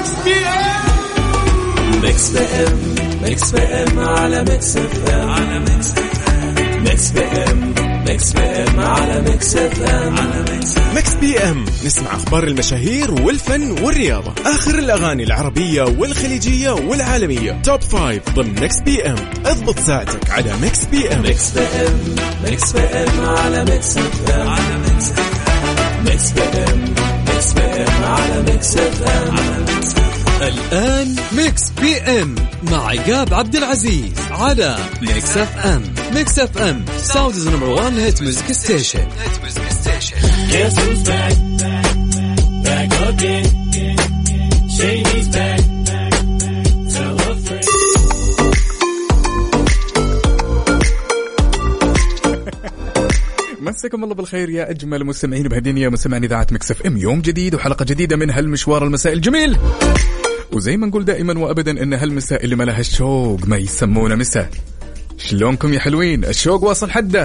ميكس بي ام ميكس بي ام على ميكس اف ام على ميكس اف ام ميكس بي ام ميكس بي ام على ميكس اف ام على ميكس بي ام. نسمع اخبار المشاهير والفن والرياضه، اخر الاغاني العربيه والخليجيه والعالميه، توب 5 ضمن ميكس بي ام. اضبط ساعتك على ميكس بي ام. ميكس بي ام ميكس بي ام على ميكس اف ام على ميكس اف ام ميكس بي ام ميكس بي ام على ميكس اف ام على ميكس. الآن ميكس بي ام مع عقاب عبد العزيز على ميكس اف ام. ميكس اف ام ساوندز نمبر 1 هيت ميوزك ستيشن. Guess who's back? Back again. Shady's back. Tell a friend. مساكم الله بالخير يا أجمل مستمعين بهدين يا مستمعين إذاعة ميكس اف ام. يوم جديد وحلقة جديدة من هالمشوار المساء الجميل. وزي ما نقول دائما وأبدا إن هالمساء اللي ما لها الشوق ما يسمونه مساء. شلونكم يا حلوين؟ الشوق واصل حده.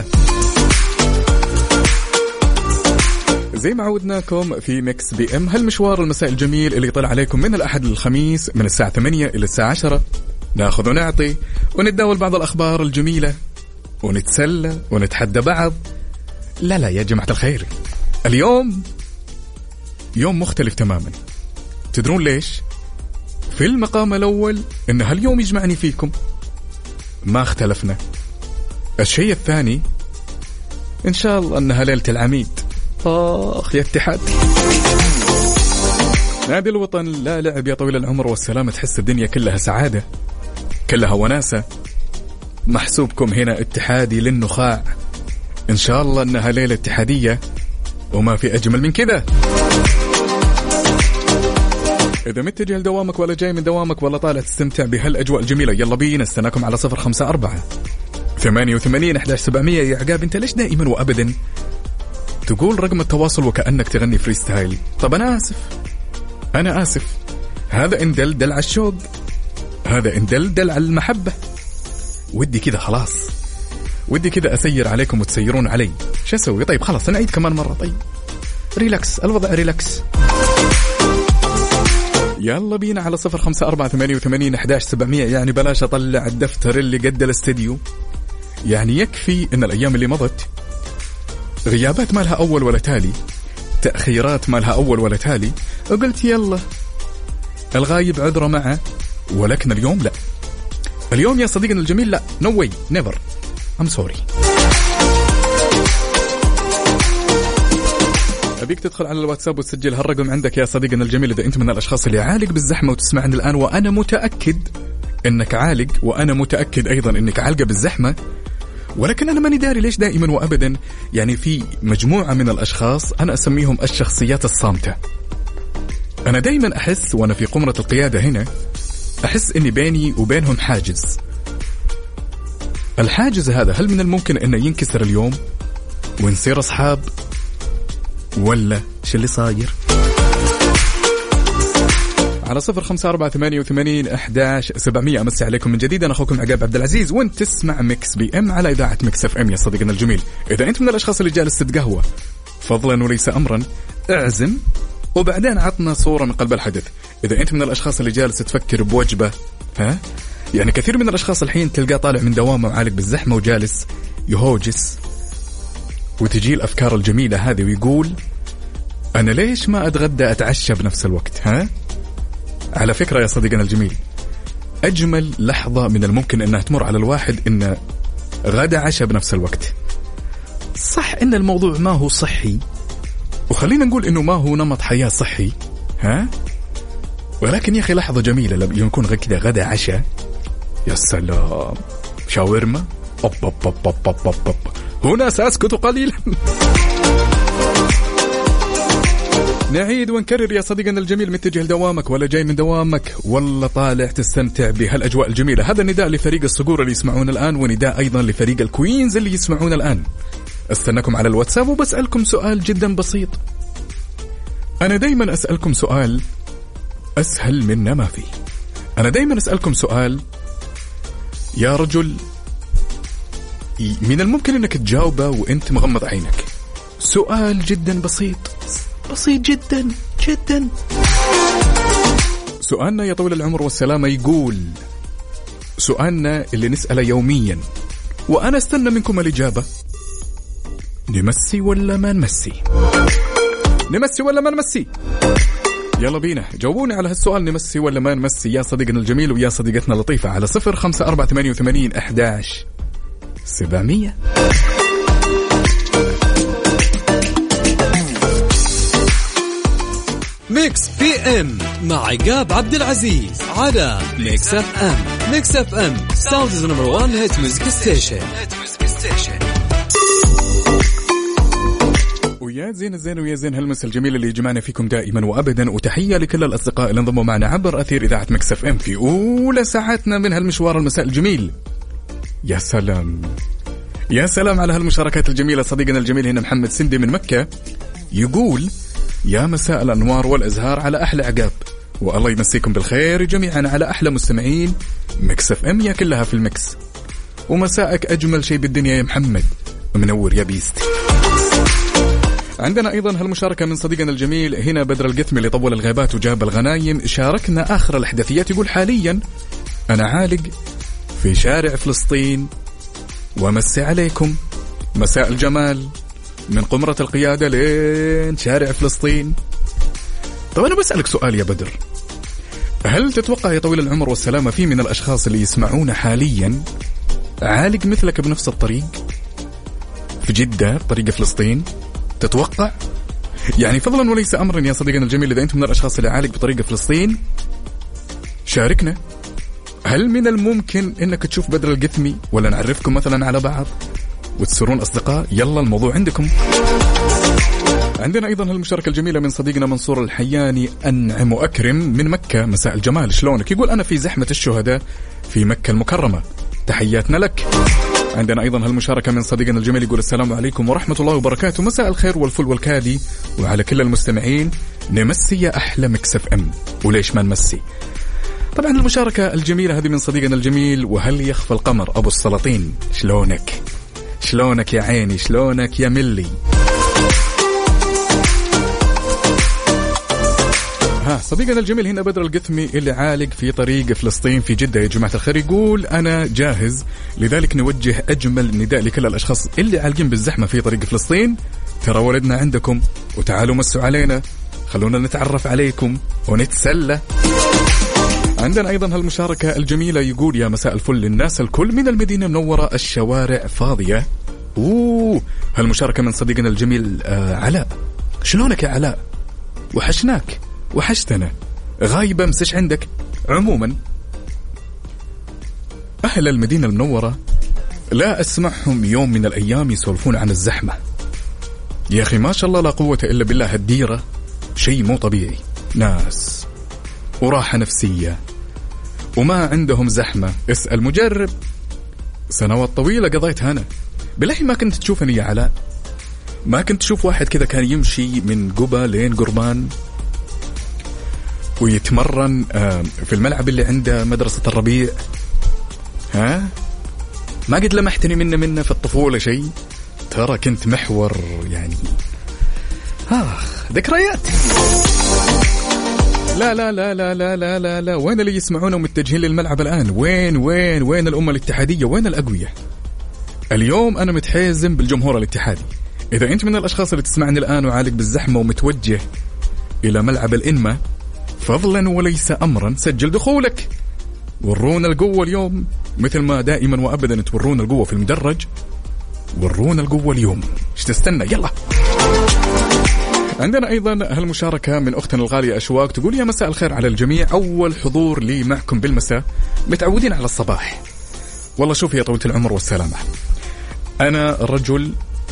زي ما عودناكم في ميكس بي ام هالمشوار المساء الجميل اللي يطلع عليكم من الأحد للخميس من الساعة 8 إلى الساعة 10. ناخذ ونعطي ونتداول بعض الأخبار الجميلة ونتسلى ونتحدى بعض. لا يا جماعة الخير، اليوم يوم مختلف تماما. تدرون ليش؟ في المقام الأول إن هاليوم يجمعني فيكم، ما اختلفنا. الشيء الثاني إن شاء الله أنها ليلة العميد. آخ يا اتحاد، نادي الوطن لا لعب يا طويل العمر والسلامة. تحس الدنيا كلها سعادة، كلها وناسة. محسوبكم هنا اتحادي للنخاع. إن شاء الله أنها ليلة اتحادية وما في أجمل من كذا. إذا متجه لدوامك ولا جاي من دوامك ولا طالع تستمتع بهالأجواء الجميلة، يلا بينا. استناكم على 054 88 11700. يا عقاب أنت ليش دائما وأبدا تقول رقم التواصل وكأنك تغني فريستايل؟ طب أنا آسف. هذا إن دل على الشوق، هذا إن دل على المحبة. ودي كذا خلاص، ودي كذا أسير عليكم وتسيرون علي. شو أسوي؟ طيب خلاص نعيد كمان مرة. طيب ريلاكس، الوضع ريلاكس. يلا بينا على 054 88 11700. يعني بلاش أطلع الدفتر اللي قد الاستديو. يعني يكفي إن الأيام اللي مضت غيابات ما لها أول ولا تالي، تأخيرات ما لها أول ولا تالي، وقلت يلا الغايب عذره معه. ولكن اليوم لا، اليوم يا صديقنا الجميل لا، no way never I'm sorry. أبيك تدخل على الواتساب وتسجل هالرقم عندك يا صديقنا الجميل إذا أنت من الأشخاص اللي عالق بالزحمة وتسمعني الآن. وأنا متأكد أنك عالق، وأنا متأكد أيضا أنك عالقة بالزحمة. ولكن أنا ماني داري ليش دائما وأبدا يعني في مجموعة من الأشخاص أنا أسميهم الشخصيات الصامتة. أنا دائما أحس وأنا في قمرة القيادة هنا، أحس أني بيني وبينهم حاجز. الحاجز هذا هل من الممكن أنه ينكسر اليوم ونصير أصحاب، ولا شو اللي صاير؟ على 054 88 11700. أمسي عليكم من جديد. أنا أخوكم عقاب عبد العزيز، وانت تسمع ميكس بي ام على إذاعة ميكس اف ام يا صديقنا الجميل. إذا أنت من الأشخاص اللي جالس تتقهوى فضلا وليس أمرا اعزم وبعدين عطنا صورة من قلب الحدث. إذا أنت من الأشخاص اللي جالس تفكر بوجبة، يعني كثير من الأشخاص الحين تلقاه طالع من دوامه وعالق بالزحمة وجالس يهوجس، وتجي الأفكار الجميلة هذه ويقول أنا ليش ما أتغدى أتعشى بنفس الوقت؟ على فكرة يا صديقنا الجميل، أجمل لحظة من الممكن أنها تمر على الواحد إن غدا عشاء بنفس الوقت. صح إن الموضوع ما هو صحي، وخلينا نقول إنه ما هو نمط حياة صحي، ولكن يا أخي لحظة جميلة لما يكون كذا غدا عشاء. يا سلام، شاورما هنا سأسكت قليلا. نعيد ونكرر يا صديقنا الجميل، متجه لدوامك ولا جاي من دوامك ولا طالع تستمتع بهالأجواء الجميلة. هذا نداء لفريق الصقور اللي يسمعون الآن، ونداء أيضا لفريق الكوينز اللي يسمعون الآن. استناكم على الواتساب وبسألكم سؤال جدا بسيط. أنا دايما أسألكم سؤال أسهل منا ما فيه. أنا دايما أسألكم سؤال يا رجل من الممكن أنك تجاوبه وأنت مغمض عينك. سؤال جدا بسيط، بسيط جدا جدا. سؤالنا يا طويل العمر والسلامة يقول، سؤالنا اللي نسأله يوميا وأنا استنى منكم الإجابة، نمسي ولا ما نمسي؟ نمسي ولا ما نمسي؟ يلا بينا جاوبوني على هالسؤال، نمسي ولا ما نمسي يا صديقنا الجميل ويا صديقتنا لطيفة على 0548811700. ميكس بي ام مع عقاب عبد العزيز على ميكس اف ام. ميكس اف ام ساوندز نمبر 1 هيت ميوزك ستيشن. ويا زين ويا زين هالمس الجميل اللي يجمعنا فيكم دائما وابدا، وتحيه لكل الاصدقاء اللي انضموا معنا عبر اثير اذاعه ميكس اف ام في اولى ساعاتنا من هالمشوار المساء الجميل. يا سلام يا سلام على هالمشاركات الجميله. صديقنا الجميل هنا محمد سندي من مكه يقول يا مساء الأنوار والأزهار على أحلى عقاب، والله يمسيكم بالخير جميعا على أحلى مستمعين ميكس اف ام يا كلها في الميكس، ومساءك أجمل شيء بالدنيا يا محمد، منور يا بيست. عندنا أيضا هالمشاركة من صديقنا الجميل هنا بدر القثمي اللي طول الغيبات وجاب الغنايم، شاركنا آخر الأحداثيات. يقول حاليا أنا عالق في شارع فلسطين ومسي عليكم، مساء الجمال من قمرة القيادة لين شارع فلسطين. طب أنا بسألك سؤال يا بدر، هل تتوقع يا طويل العمر والسلامة في من الأشخاص اللي يسمعون حاليا عالق مثلك بنفس الطريق في جدة طريق فلسطين؟ تتوقع؟ يعني فضلا وليس أمرا يا صديقنا الجميل، إذا أنت من الأشخاص اللي عالق بطريق فلسطين شاركنا. هل من الممكن أنك تشوف بدر القثمي ولا نعرفكم مثلا على بعض وتصيرون أصدقاء؟ يلا الموضوع عندكم. عندنا أيضا هالمشاركة الجميلة من صديقنا منصور الحياني أنعم وأكرم من مكة، مساء الجمال شلونك؟ يقول أنا في زحمة الشهداء في مكة المكرمة، تحياتنا لك. عندنا أيضا هالمشاركة من صديقنا الجميل يقول السلام عليكم ورحمة الله وبركاته، مساء الخير والفل والكادي وعلى كل المستمعين، نمسي يا أحلى ميكس اف ام، وليش ما نمسي؟ طبعا المشاركة الجميلة هذه من صديقنا الجميل وهل يخفى القمر أبو السلاطين، شلونك؟ شلونك يا عيني، شلونك يا ملي؟ صديقنا الجميل هنا بدر القثمي اللي عالق في طريق فلسطين في جدة يا جماعة الخير، يقول أنا جاهز، لذلك نوجه أجمل نداء لكل الأشخاص اللي عالقين بالزحمة في طريق فلسطين، ترى ولدنا عندكم وتعالوا مسوا علينا، خلونا نتعرف عليكم ونتسلى. عندنا أيضا هالمشاركة الجميلة يقول يا مساء الفل للناس الكل من المدينة منورة الشوارع فاضية. هالمشاركة من صديقنا الجميل علاء، شلونك يا علاء؟ وحشناك وحشتنا، غايبة مسش عندك. عموما أهل المدينة المنورة لا أسمعهم يوم من الأيام يسولفون عن الزحمة، يا أخي ما شاء الله لا قوة إلا بالله، الديرة شيء مو طبيعي، ناس وراحة نفسية وما عندهم زحمة. اسأل مجرب، سنوات طويلة قضيتها أنا. بالله ما كنت تشوفني يا علاء؟ ما كنت تشوف واحد كذا كان يمشي من قبة لين قرمان ويتمرن في الملعب اللي عنده مدرسة الربيع؟ ها؟ ما قد لمحتني منه في الطفولة شيء؟ ترى كنت محور يعني ذكريات. لا لا لا لا لا لا لا لا، وين اللي يسمعونه متجهين للملعب الآن؟ وين الأمة الاتحادية؟ وين الأقوياء؟ اليوم أنا متحازم بالجمهور الاتحادي. إذا أنت من الأشخاص اللي تسمعني الآن وعالق بالزحمة ومتوجه إلى ملعب الإنمة، فضلا وليس أمرا سجل دخولك، ورونا القوة اليوم مثل ما دائما وأبدا تورونا القوة في المدرج، ورونا القوة اليوم، ايش تستنى؟ يلا. عندنا أيضا هالمشاركة من أختنا الغالية أشواق تقول يا مساء الخير على الجميع، أول حضور لي معكم بالمساء، متعودين على الصباح. والله شوف يا طويلة العمر والسلامة، أنا رجل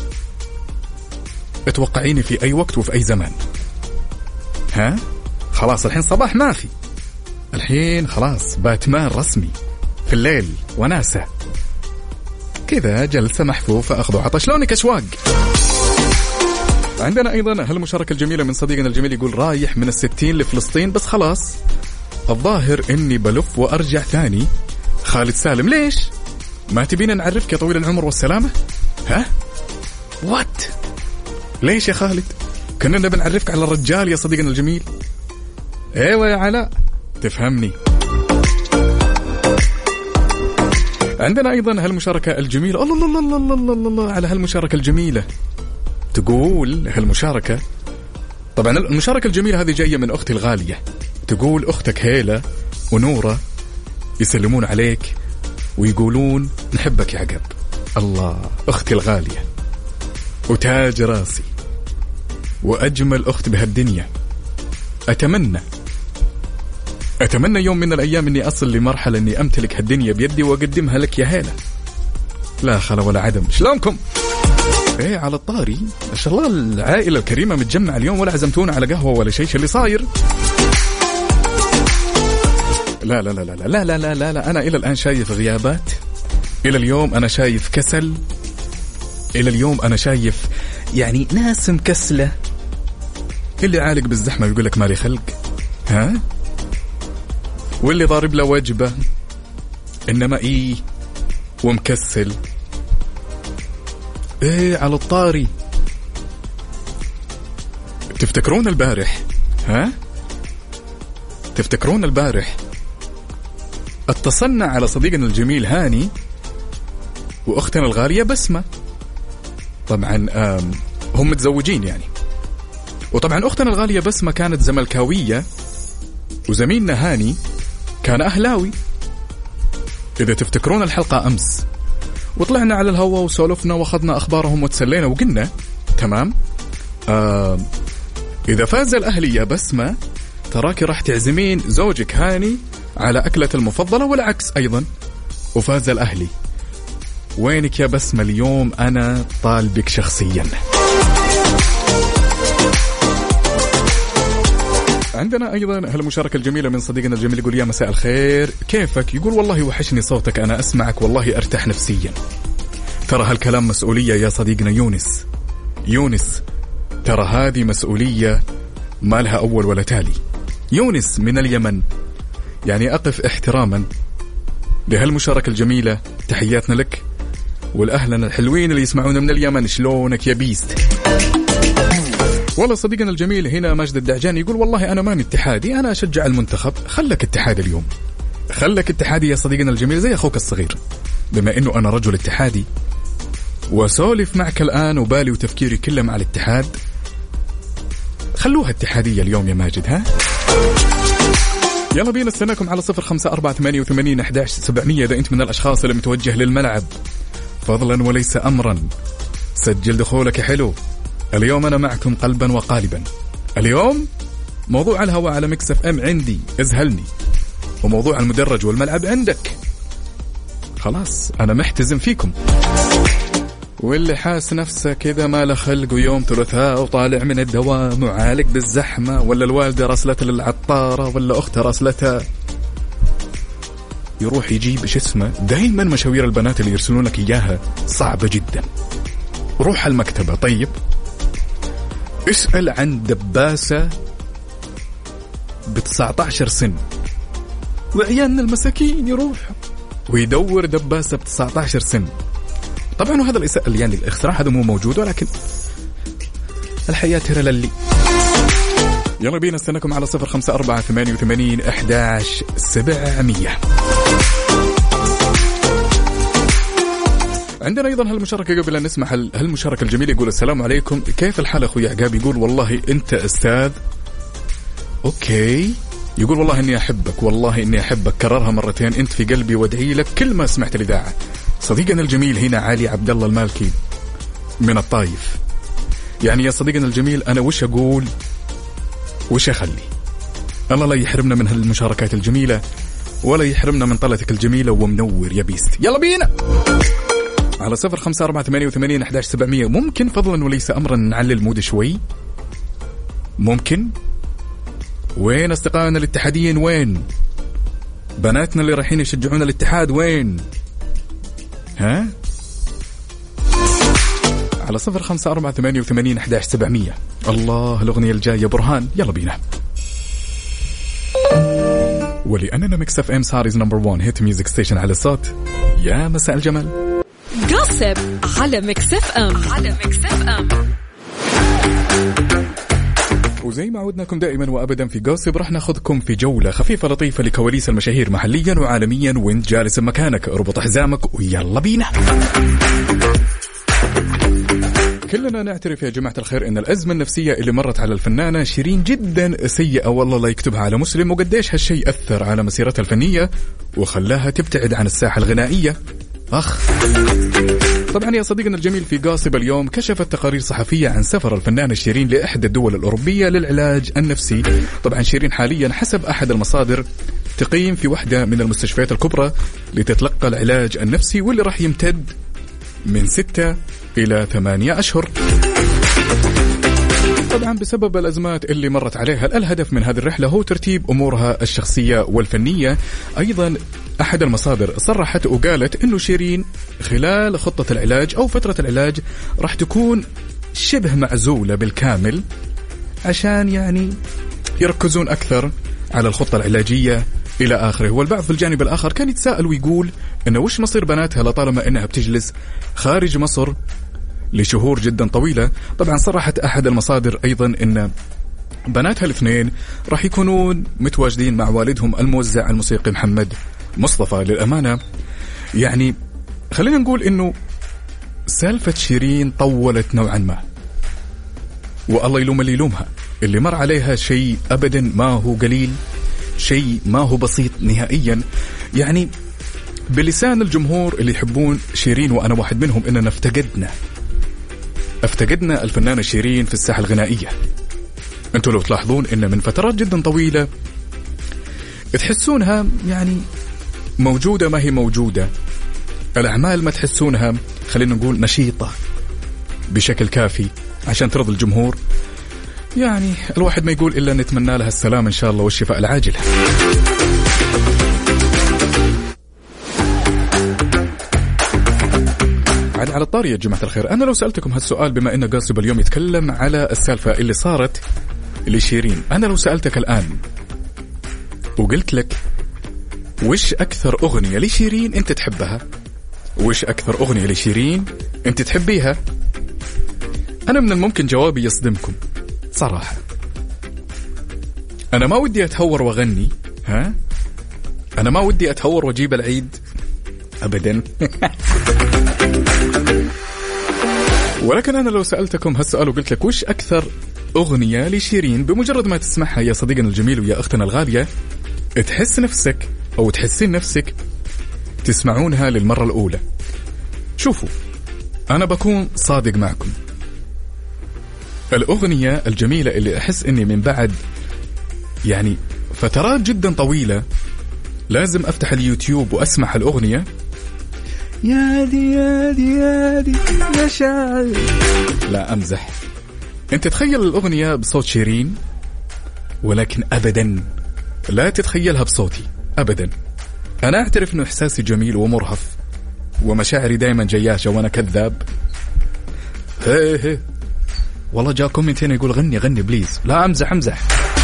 اتوقعيني في أي وقت وفي أي زمان. خلاص الحين صباح ما في، الحين خلاص باتمان رسمي في الليل وناسة كذا جلسة محفوفة أخذ وعطى. شلونك أشواق؟ عندنا أيضا هالمشاركة الجميلة من صديقنا الجميل يقول رايح من 60 لفلسطين بس خلاص الظاهر إني بلف وأرجع ثاني. خالد سالم ليش؟ ما تبينا نعرفك يا طويل العمر والسلامة؟ وات؟ ليش يا خالد؟ كنا بنعرفك على الرجال يا صديقنا الجميل. ايوه يا علاء، تفهمني. عندنا أيضا هالمشاركة الجميلة، الله الله الله الله الله الله على هالمشاركة الجميلة. تقول هالمشاركة، طبعا المشاركة الجميلة هذه جاية من أختي الغالية. تقول أختك هيلة ونورة يسلمون عليك ويقولون نحبك يا عقاب. الله، أختي الغالية وتاج راسي وأجمل أخت بهالدنيا. أتمنى يوم من الأيام أني أصل لمرحلة أني أمتلك هالدنيا بيدي وأقدمها لك يا هيلة. لا خلا ولا عدم. شلونكم؟ إيه على الطاري ما شاء الله العائلة الكريمة متجمع اليوم، ولا عزمتونا على قهوة ولا شيء اللي صاير. لا لا لا لا لا لا لا لا لا. أنا إلى الآن شايف غيابات، إلى اليوم أنا شايف كسل، إلى اليوم أنا شايف يعني ناس مكسلة. اللي عالق بالزحمة يقول لك مالي خلق، ها؟ واللي ضارب له وجبة إنما إيه ومكسل. إيه على الطاري، تفتكرون البارح، ها؟ تفتكرون البارح اتصلنا على صديقنا الجميل هاني وأختنا الغالية بسمة. طبعا هم متزوجين يعني، وطبعا أختنا الغالية بسمة كانت زملكاوية وزميلنا هاني كان أهلاوي. إذا تفتكرون الحلقة أمس، وطلعنا على الهواء وسولفنا وأخذنا أخبارهم وتسلينا وقلنا تمام إذا فاز الأهلي يا بسمة تراكي راح تعزمين زوجك هاني على أكلة المفضلة والعكس أيضا، وفاز الأهلي. وينك يا بسمة اليوم؟ أنا طالبك شخصيا. عندنا أيضا هالمشاركة الجميلة من صديقنا الجميل، يقول يا مساء الخير كيفك؟ يقول والله وحشني صوتك، أنا أسمعك والله أرتاح نفسيا. ترى هالكلام مسؤولية يا صديقنا يونس، ترى هذه مسؤولية ما لها أول ولا تالي. يونس من اليمن، يعني أقف احتراما لهالمشاركة الجميلة. تحياتنا لك والأهلنا الحلوين اللي يسمعونا من اليمن. شلونك يا بيست؟ والله صديقنا الجميل هنا ماجد الدعجاني يقول والله أنا ماني اتحادي، أنا أشجع المنتخب. خلك اتحادي اليوم، خلك اتحادي يا صديقنا الجميل زي أخوك الصغير. بما أنه أنا رجل اتحادي وسولف معك الآن وبالي وتفكيري كله مع الاتحاد، خلوها اتحادية اليوم يا ماجد. ها يلا بينا استناكم على 0548811700 إذا أنت من الأشخاص اللي متوجه للملعب فضلا وليس أمرا. سجل دخولك حلو. اليوم أنا معكم قلبا وقالبا. اليوم موضوع الهواء على ميكس اف ام عندي ازهلني، وموضوع المدرج والملعب عندك. خلاص أنا محتزم فيكم. واللي حاس نفسه كذا ما له خلق ويوم ثلاثاء وطالع من الدوام وعالق بالزحمة، ولا الوالدة راسلتها للعطارة ولا أختها راسلتها، يروح يجيب إيش اسمه. دايما مشاوير البنات اللي يرسلونك إياها صعبة جدا. روح المكتبة طيب، اسأل عن دباسة ب19 سن، وعيالنا المساكين يروح ويدور دباسة ب19 سن. طبعا وهذا يعني الاختراع هذا مو موجود، ولكن الحياة ترى للي. يلا بينا استناكم على 0548811700. عندنا أيضا هالمشاركة قبل أن نسمع هالمشاركة الجميلة. يقول السلام عليكم، كيف الحال أخوي عقاب؟ يقول والله أنت أستاذ. أوكي. يقول والله إني أحبك، والله إني أحبك، كررها مرتين، أنت في قلبي وادعي لك كل ما سمعت الإذاعة. صديقنا الجميل هنا علي عبد الله المالكي من الطايف. يعني يا صديقنا الجميل أنا وش أقول وش أخلي؟ الله لا يحرمنا من هالمشاركات الجميلة ولا يحرمنا من طلتك الجميلة ومنور يا بيست. يلا بينا على 0548811700. ممكن فضلا وليس أمرا نعلي المود شوي؟ ممكن؟ وين أصدقائنا الاتحاديين؟ وين بناتنا اللي رايحين يشجعون الاتحاد؟ وين؟ ها؟ على 0548811700. الله الأغنية الجاية برهان. يلا بينا. ولأننا ميكس اف ام ساريز نمبر 1 هيت ميوزك ستيشن على الصوت. يا مساء الجمال. قصب على ميكس اف ام. وزي ما عودناكم دائما وابدا في جوسب راح ناخذكم في جوله خفيفه لطيفه لكواليس المشاهير محليا وعالميا، وانت جالس مكانك اربط حزامك ويلا بينا. كلنا نعترف يا جماعة الخير إن الأزمة النفسية اللي مرت على الفنانة شيرين جدا سيئة، والله لا يكتبها على مسلم، وقديش هالشيء أثر على مسيرتها الفنية وخلاها تبتعد عن الساحة الغنائية. طبعا يا صديقنا الجميل في قاصب اليوم كشفت تقارير صحفية عن سفر الفنانة شيرين لإحدى الدول الأوروبية للعلاج النفسي. طبعا شيرين حاليا حسب أحد المصادر تقيم في واحدة من المستشفيات الكبرى لتتلقى العلاج النفسي، واللي راح يمتد من 6 إلى 8 أشهر. طبعا بسبب الأزمات اللي مرت عليها، الهدف من هذه الرحلة هو ترتيب أمورها الشخصية والفنية. أيضا أحد المصادر صرحت وقالت إنه شيرين خلال خطة العلاج أو فترة العلاج راح تكون شبه معزولة بالكامل، عشان يعني يركزون أكثر على الخطة العلاجية إلى آخره. والبعض في الجانب الآخر كان يتساءل ويقول إنه وش مصير بناتها لطالما إنها بتجلس خارج مصر لشهور جدا طويلة. طبعا صرحت أحد المصادر أيضا إن بناتها الاثنين راح يكونون متواجدين مع والدهم الموزع الموسيقي محمد مصطفى. للأمانة يعني خلينا نقول إنه سالفة شيرين طولت نوعا ما، والله يلوم اللي يلومها، اللي مر عليها شيء أبدا ما هو قليل، شيء ما هو بسيط نهائيا. يعني بلسان الجمهور اللي يحبون شيرين وأنا واحد منهم، إننا افتقدنا الفنانة شيرين في الساحة الغنائية. أنتوا لو تلاحظون إن من فترات جدا طويلة تحسونها يعني موجودة ما هي موجودة، الأعمال ما تحسونها خلينا نقول نشيطة بشكل كافي عشان ترضي الجمهور. يعني الواحد ما يقول إلا نتمنى لها السلام إن شاء الله والشفاء العاجل. على الطاري يا جماعة الخير، أنا لو سألتكم هالسؤال بما إن قاصب اليوم يتكلم على السالفة اللي صارت لشيرين، أنا لو سألتك الآن وقلت لك وش أكثر أغنية لشيرين أنت تحبها، وش أكثر أغنية لشيرين أنت تحبيها، أنا من الممكن جوابي يصدمكم صراحة. أنا ما ودي أتهور وأغني، أنا ما ودي أتهور وأجيب العيد أبدا. ولكن أنا لو سألتكم هالسؤال وقلت لك وش أكثر أغنية لشيرين، بمجرد ما تسمعها يا صديقنا الجميل ويا أختنا الغالية تحس نفسك أو تحسين نفسك تسمعونها للمرة الأولى. شوفوا أنا بكون صادق معكم، الأغنية الجميلة اللي أحس إني من بعد يعني فترات جدا طويلة لازم أفتح اليوتيوب وأسمع الأغنية، يا دي يا دي يا دي يا شاعر، لا أمزح، أنت تخيل الأغنية بصوت شيرين، ولكن أبدا لا تتخيلها بصوتي أبدا. أنا أعترف أنه إحساسي جميل ومرهف ومشاعري دايما جياشة وأنا كذاب. هي والله جاء كومنتين يقول غني بليز، لا أمزح.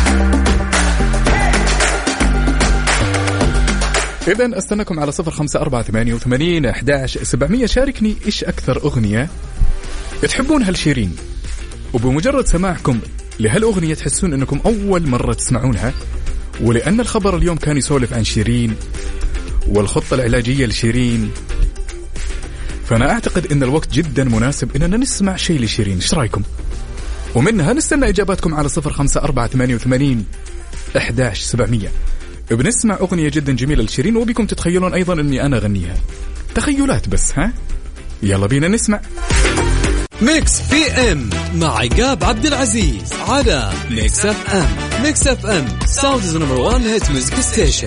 إذن أستناكم على 0548811700. شاركني إيش أكثر أغنية تحبونها لشيرين، وبمجرد سماعكم لهالأغنية تحسون أنكم أول مرة تسمعونها. ولأن الخبر اليوم كان يسولف عن شيرين والخطة العلاجية لشيرين، فأنا أعتقد أن الوقت جدا مناسب أننا نسمع شيء لشيرين. إيش رأيكم؟ ومنها نستنى إجاباتكم على 0548811700. بنسمع أغنية جدا جميلة لشيرين وبكم تتخيلون أيضا أني أنا أغنيها، تخيلات بس. يلا بينا نسمع ميكس بي ام مع عقاب عبد العزيز على ميكس اف ام. ميكس اف ام ساوندز نمبر 1 هيت ميوزك ستيشن.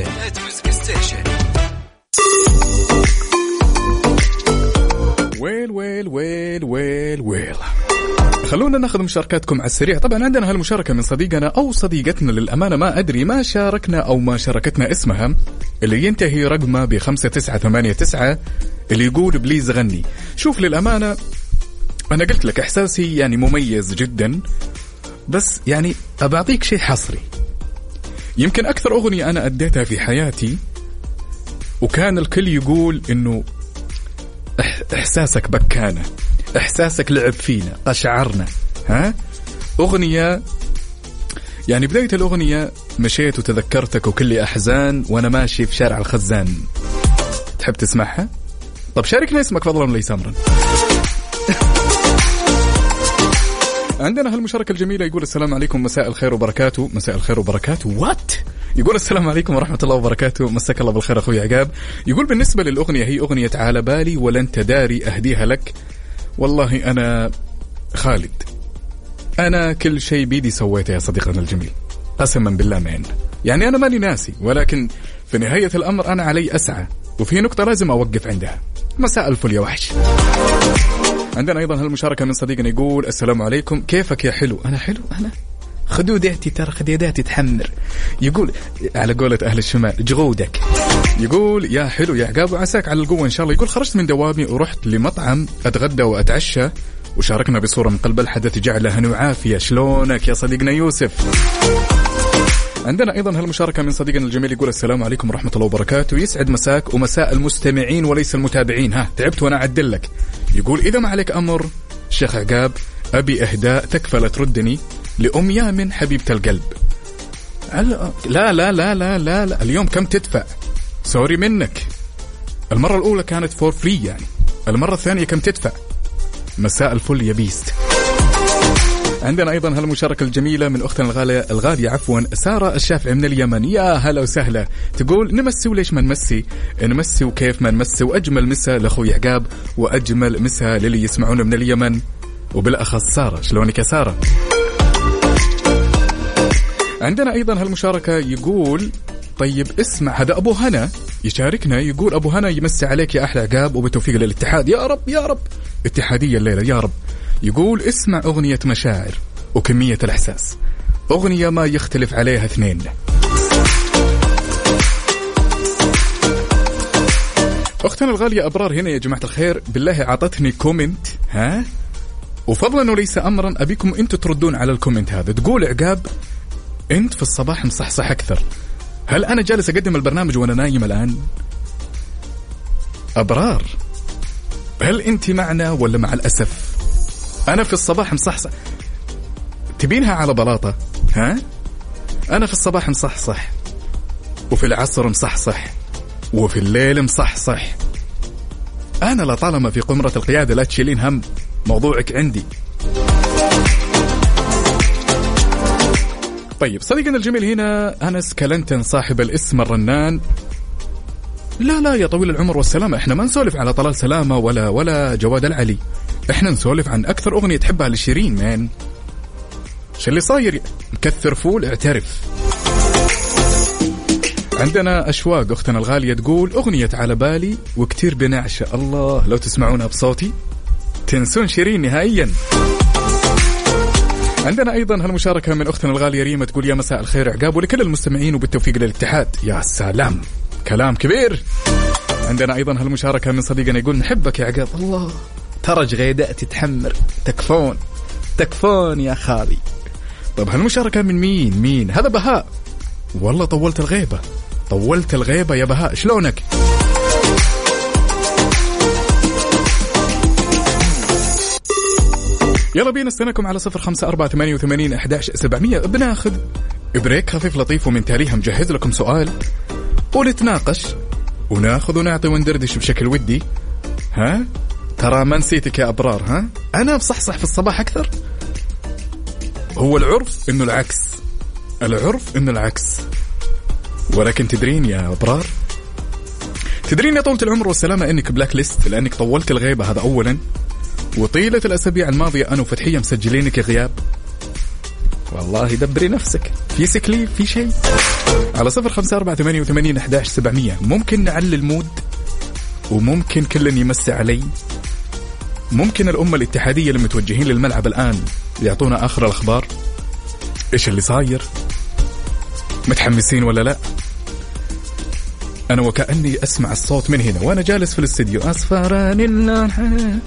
ويل خلونا ناخذ مشاركاتكم على السريع. طبعا عندنا هالمشاركة من صديقنا أو صديقتنا، للأمانة ما أدري ما شاركنا أو ما شاركتنا اسمها، اللي ينتهي رقمه ب5989، اللي يقول بليز غني. شوف للأمانة أنا قلت لك إحساسي يعني مميز جدا، بس يعني أبعطيك شيء حصري. يمكن أكثر أغنية أنا أديتها في حياتي وكان الكل يقول إنه إحساسك بكانا، إحساسك لعب فينا، قشعرنا. أغنية يعني بداية الأغنية مشيت وتذكرتك وكل أحزان وأنا ماشي في شارع الخزان. تحب تسمعها؟ طب شاركنا اسمك فضلا ليس أمرا. عندنا هالمشاركة الجميلة يقول السلام عليكم مساء الخير وبركاته. مساء الخير وبركاته وات؟ يقول السلام عليكم ورحمة الله وبركاته. مساك الله بالخير أخوي عقاب. يقول بالنسبة للأغنية هي أغنية على بالي ولا أنت داري أهديها لك. والله أنا خالد أنا كل شيء بيدي سويته يا صديقنا الجميل قسما بالله معنا. يعني أنا ماني ناسي ولكن في نهاية الأمر أنا علي أسعى وفي نقطة لازم أوقف عندها. مساء الفل يا وحش. عندنا أيضا هالمشاركة من صديقنا يقول السلام عليكم كيفك يا حلو. أنا حلو أنا خدوداتي ترى خدوداتي تحمر. يقول على قولة أهل الشمال جغودك. يقول يا حلو يا عقاب وعساك على القوة إن شاء الله. يقول خرجت من دوامي ورحت لمطعم أتغدى وأتعشى وشاركنا بصورة من قلب الحدث جعله هنو عافية. شلونك يا صديقنا يوسف؟ عندنا أيضا هالمشاركة من صديقنا الجميل يقول السلام عليكم ورحمة الله وبركاته. يسعد مساك ومساء المستمعين وليس المتابعين. ها تعبت وأنا أعدل لك. يقول إذا ما عليك أمر شيخ عقاب أبي إهداء تكفى لا تردني لأم يامن حبيبة القلب. لا لا لا لا لا, لا. اليوم كم تدفع؟ سوري منك. المرة الأولى كانت فور فري يعني. المرة الثانية كم تدفع؟ مساء الفل يا بيست. عندنا أيضا هالمشاركة الجميلة من أختنا الغالية عفوا سارة الشافعي من اليمن. يا هلا وسهلا. تقول نمسي وليش ما نمسي نمسي وكيف ما نمسي. وأجمل مسا لأخوي عقاب وأجمل مسا للي يسمعون من اليمن وبالأخص سارة. شلونك يا سارة؟ عندنا أيضا هالمشاركة يقول طيب اسمع هذا أبو هنا يشاركنا. يقول أبو هنا يمسي عليك يا أحلى عقاب وبالتوفيق للاتحاد يا رب يا رب. اتحادية الليلة يا رب. يقول اسمع أغنية مشاعر وكمية الإحساس أغنية ما يختلف عليها اثنين. أختنا الغالية أبرار هنا يا جماعة الخير بالله عطتني كومنت ها وفضلا وليس أمرا أبيكم أنتوا تردون على الكومنت هذا. تقول عقاب أنت في الصباح مصحصح أكثر. هل أنا جالس أقدم البرنامج وأنا نايم الآن؟ أبرار هل أنت معنا ولا مع الأسف؟ أنا في الصباح مصحصح تبينها على بلاطة ها؟ أنا في الصباح مصحصح وفي العصر مصحصح وفي الليل مصحصح. أنا لطالما في قمرة القيادة لا تشيلين هم موضوعك عندي. طيب صديقنا الجميل هنا أنس كلنتن صاحب الاسم الرنان. لا يا طويل العمر والسلامة احنا ما نسولف على طلال سلامة ولا جواد العلي. احنا نسولف عن أكثر أغنية تحبها لشيرين مان. شو اللي صاير مكثر فول اعترف. عندنا أشواق أختنا الغالية تقول أغنية على بالي وكتير بنعشة. الله لو تسمعونها بصوتي تنسون شيرين نهائيا. عندنا أيضا هالمشاركة من أختنا الغالية ريمة تقول يا مساء الخير عقاب ولكل المستمعين وبالتوفيق للاتحاد. يا سلام كلام كبير. عندنا أيضا هالمشاركة من صديقنا يقول نحبك يا عقاب. الله ترج غيداء تتحمر تكفون يا خالي. طب هالمشاركة من مين هذا بهاء. والله طولت الغيبة يا بهاء شلونك؟ يلا بينا نستناكم على 0548811700. بناخذ بريك خفيف لطيف ومن تاليها مجهز لكم سؤال ونتناقش وناخذ ونعطي وندردش بشكل ودي. ها ترى ما نسيتك يا أبرار. ها أنا بصحصح في الصباح أكثر. هو العرف إنه العكس ولكن تدرين يا أبرار تدرين يا طولة العمر والسلامة إنك بلاك ليست لأنك طولت الغيبة. هذا أولا. وطيلة الأسابيع الماضية أنا وفتحية مسجلينك غياب. والله دبري نفسك في سكلي في شيء. على 0548811700 ممكن نعلي المود وممكن كل يمسي علي. ممكن الأمة الاتحادية اللي متوجهين للملعب الآن يعطونا آخر الأخبار. إيش اللي صاير؟ متحمسين ولا لا؟ أنا وكأني أسمع الصوت من هنا وأنا جالس في الاستديو. أصفران اللون.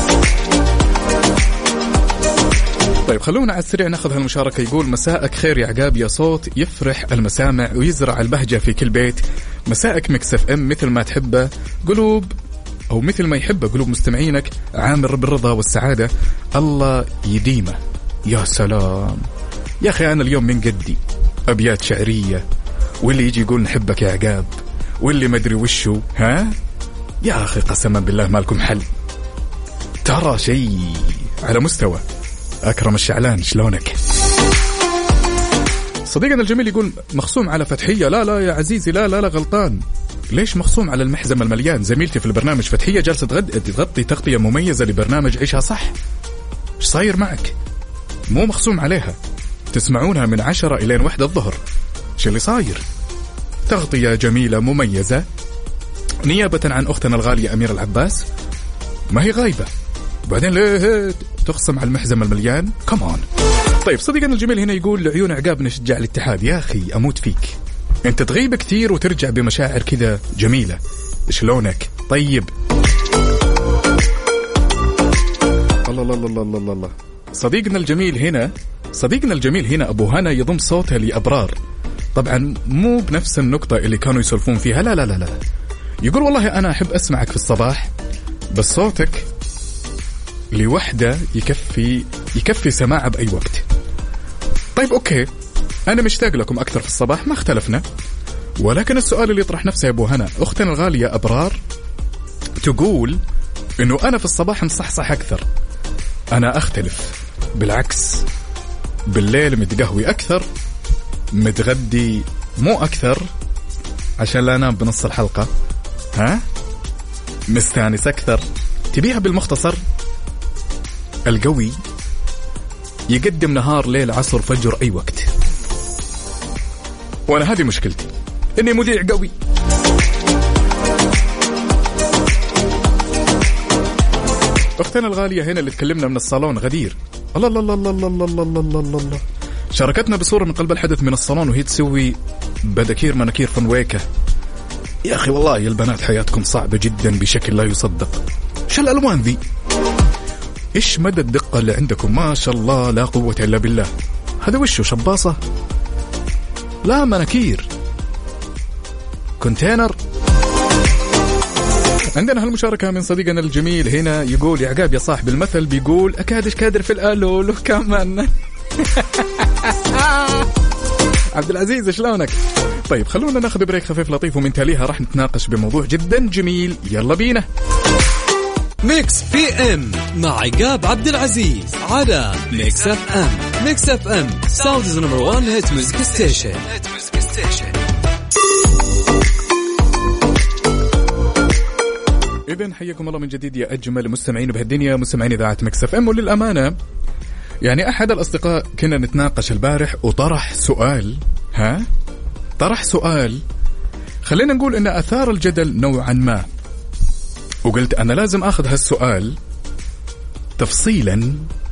طيب خلونا على السريع ناخذ هالمشاركة. يقول مساءك خير يا عقاب يا صوت يفرح المسامع ويزرع البهجة في كل بيت. مساءك ميكس اف ام مثل ما تحبه قلوب أو مثل ما يحبه قلوب مستمعينك عامر بالرضا والسعادة. الله يديمه. يا سلام يا أخي أنا اليوم من قدي أبيات شعرية، واللي يجي يقول نحبك يا عقاب، واللي ما أدري وشو. ها يا أخي قسما بالله مالكم حل، ترى شيء على مستوى أكرم الشعلان. شلونك؟ صديقنا الجميل يقول مخصوم على فتحية. لا يا عزيزي، لا غلطان. ليش مخصوم على المحزم المليان؟ زميلتي في البرنامج فتحية جالسة تغطي تغطية مميزة لبرنامج عيشها صح. ايش صاير معك؟ مو مخصوم عليها، تسمعونها من 10 إلى 1 الظهر. ايش اللي صاير؟ تغطية جميلة مميزة نيابة عن أختنا الغالية أميرة العباس، ما هي غايبة، وبعدين ليه تخصم على المحزم المليان؟ كمان. طيب صديقنا الجميل هنا يقول لعيون عقاب نشجع الاتحاد. يا أخي أموت فيك، أنت تغيب كثير وترجع بمشاعر كذا جميلة. شلونك؟ طيب الله. صديقنا الجميل هنا أبو هنا يضم صوته لأبرار، طبعا مو بنفس النقطة اللي كانوا يسولفون فيها. لا يقول والله أنا أحب أسمعك في الصباح، بس صوتك لوحده يكفي سماعه بأي وقت. طيب أوكي، أنا مشتاق لكم أكثر في الصباح، ما اختلفنا، ولكن السؤال اللي يطرح نفسه يا أبو هنا، أختنا الغالية أبرار تقول إنه أنا في الصباح مصحصح أكثر. أنا أختلف، بالعكس، بالليل متقهوي أكثر، متغدي مو أكثر عشان لا أنام بنص الحلقة، ها، مستانس أكثر. تبيها بالمختصر، القوي يقدم نهار ليل عصر فجر أي وقت، وأنا هذه مشكلتي، إني مذيع قوي. أختنا الغالية هنا اللي تكلمنا من الصالون غدير، الله شاركتنا بصورة من قلب الحدث من الصالون وهي تسوي بدكير مناكير فنويكة. يا أخي والله يا البنات حياتكم صعبة جدا بشكل لا يصدق. شو الألوان ذي؟ إيش مدى الدقة اللي عندكم؟ ما شاء الله لا قوة إلا بالله. هذا وشه شباصة؟ لا مناكير، كونتينر. عندنا هالمشاركة من صديقنا الجميل هنا يقول يا عقاب يا صاحب المثل بيقول أكادش كادر في الألولو كمان. عبد العزيز شلونك؟ طيب خلونا ناخذ بريك خفيف لطيف، ومن تاليها راح نتناقش بموضوع جدا جميل. يلا بينا. ميكس بي ام مع عقاب عبد العزيز على ميكس اف ام. ميكس اف ام ساوندز نمبر 1 هيت ميوزك ستيشن. إذن حياكم الله من جديد يا أجمل مستمعين بهالدنيا، مستمعين إذاعة ميكس اف ام. وللأمانة يعني أحد الأصدقاء كنا نتناقش البارح وطرح سؤال، طرح سؤال خلينا نقول إنه أثار الجدل نوعا ما، وقلت أنا لازم أخذ هالسؤال تفصيلا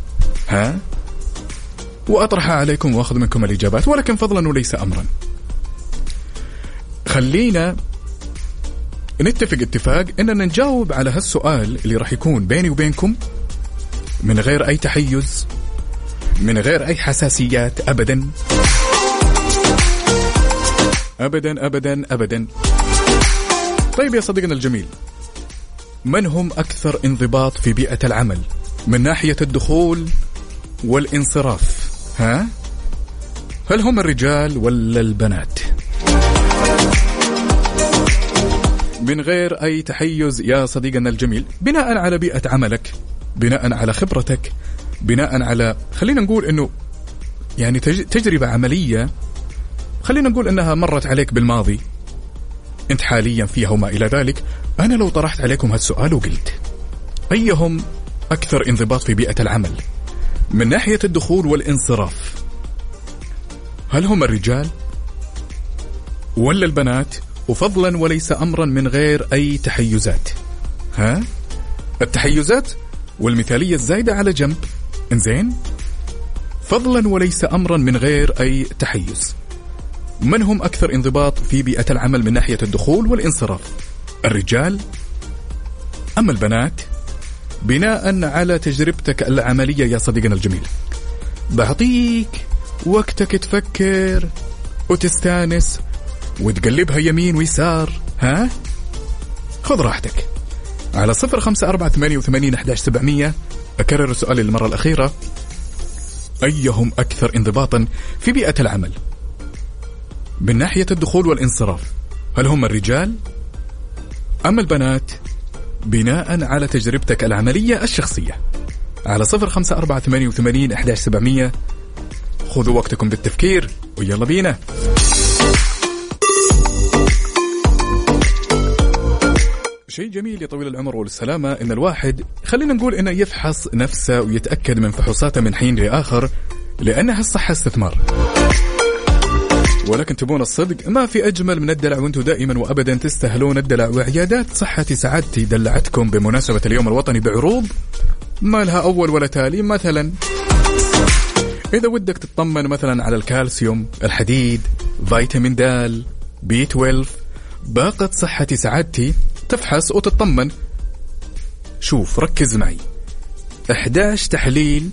وأطرحها عليكم وأخذ منكم الإجابات، ولكن فضلا وليس أمرا. خلينا نتفق اتفاق إننا نجاوب على هالسؤال اللي راح يكون بيني وبينكم من غير أي تحيز، من غير أي حساسيات، أبدا أبدا أبدا أبدا. طيب يا صديقنا الجميل، من هم أكثر انضباط في بيئة العمل من ناحية الدخول والانصراف؟ هل هم الرجال ولا البنات؟ من غير أي تحيز يا صديقنا الجميل، بناء على بيئة عملك، بناء على خبرتك، بناء على خلينا نقول إنه يعني تجربة عملية، خلينا نقول إنها مرت عليك بالماضي، أنت حاليا فيها وما إلى ذلك. أنا لو طرحت عليكم هالسؤال وقلت أيهم أكثر انضباط في بيئة العمل من ناحية الدخول والانصراف، هل هم الرجال ولا البنات؟ وفضلا وليس أمرا من غير أي تحيزات. التحيزات والمثالية الزايدة على جنب، إنزين، فضلا وليس أمرا من غير أي تحيز. من هم أكثر انضباط في بيئة العمل من ناحية الدخول والانصراف، الرجال أم البنات؟ بناء على تجربتك العملية يا صديقنا الجميل، بعطيك وقتك تفكر وتستانس وتقلبها يمين ويسار. خذ راحتك على 0548811700. أكرر السؤال للمرة الأخيرة، أيهم أكثر انضباطا في بيئة العمل من ناحية الدخول والانصراف؟ هل هم الرجال أم البنات؟ بناء على تجربتك العملية الشخصية. على 0548811700. خذوا وقتكم بالتفكير ويلا بينا. شيء جميل يا طويل العمر والسلامة إن الواحد خلينا نقول إنه يفحص نفسه ويتأكد من فحوصاته من حين لآخر، لأنها الصحة استثمار. ولكن تبون الصدق، ما في أجمل من الدلع، وانتم دائما وأبدا تستهلون الدلع. وعيادات صحتي سعادتي دلعتكم بمناسبة اليوم الوطني بعروض ما لها أول ولا تالي. مثلا إذا ودك تطمن مثلا على الكالسيوم، الحديد، فيتامين د، B12، باقة صحتي سعادتي تفحص وتطمن. شوف ركز معي، 11 تحليل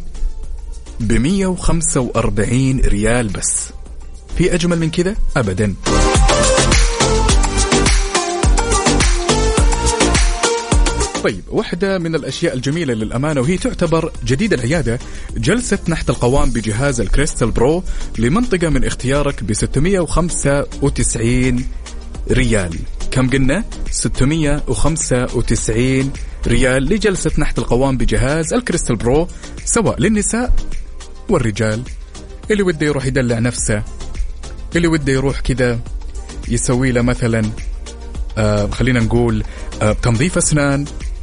ب145 ريال بس. في أجمل من كذا؟ أبدا. طيب، واحدة من الأشياء الجميلة للأمانة وهي تعتبر جديد العيادة، جلسة نحت القوام بجهاز الكريستال برو لمنطقة من اختيارك ب695 ريال. كم قلنا؟ 695 ريال لجلسة نحت القوام بجهاز الكريستال برو، سواء للنساء والرجال. اللي وده يروح يدلع نفسه، اللي وده يروح كذا يسوي له مثلا خلينا نقول تنظيف أسنان.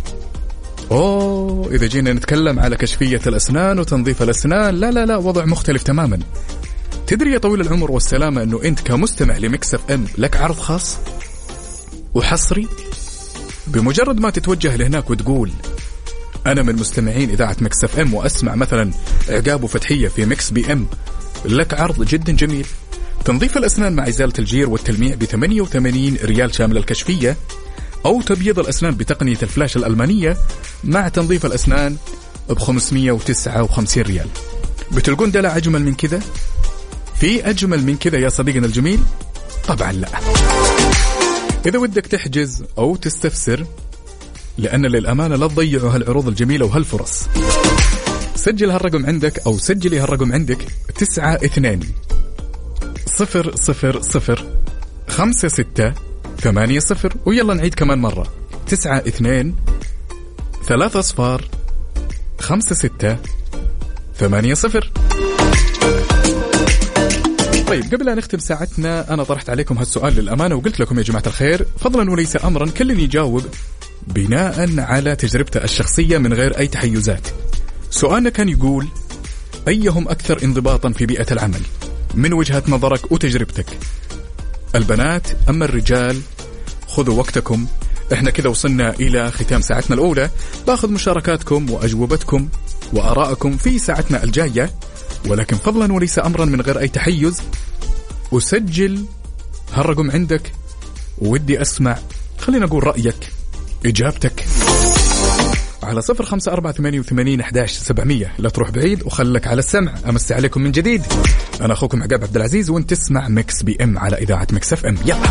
إذا جينا نتكلم على كشفية الأسنان وتنظيف الأسنان، لا وضع مختلف تماما. تدري يا طويل العمر والسلامة أنه أنت كمستمع لميكس اف ام لك عرض خاص وحصري. بمجرد ما تتوجه لهناك وتقول أنا من مستمعين إذاعة ميكس اف ام وأسمع مثلا عقاب وفتحية في ميكس بي ام، لك عرض جدا جميل. تنظيف الأسنان مع إزالة الجير والتلميع ب88 ريال شامل الكشفية، أو تبييض الأسنان بتقنية الفلاش الألمانية مع تنظيف الأسنان ب559 ريال. بتلقون دلع أجمل من كذا؟ في أجمل من كذا يا صديقنا الجميل؟ طبعا لا. إذا ودك تحجز أو تستفسر، لأن للأمانة لا تضيعوا هالعروض الجميلة وهالفرص، سجل هالرقم عندك أو سجلي هالرقم عندك 92-000-5680. ويلا نعيد كمان مرة، 92-000-5680. طيب، قبل أن نختم ساعتنا أنا طرحت عليكم هالسؤال للأمانة وقلت لكم يا جماعة الخير، فضلا وليس أمرا، كل يجاوب بناء على تجربته الشخصية من غير أي تحيزات. سؤالنا كان يقول: أيهم أكثر انضباطا في بيئة العمل من وجهة نظرك وتجربتك، البنات أم الرجال؟ خذوا وقتكم، احنا كذا وصلنا إلى ختام ساعتنا الأولى. باخذ مشاركاتكم وأجوبتكم وآراءكم في ساعتنا الجاية، ولكن فضلا وليس أمرا من غير أي تحيز، وسجل هالرقم عندك ودي أسمع، خلينا نقول رأيك، إجابتك على 0548811700. لا تروح بعيد وخلك على السمع. أمسي عليكم من جديد، أنا أخوكم عقاب عبد العزيز، وانت تسمع ميكس بي ام على إذاعة ميكس اف ام. يلا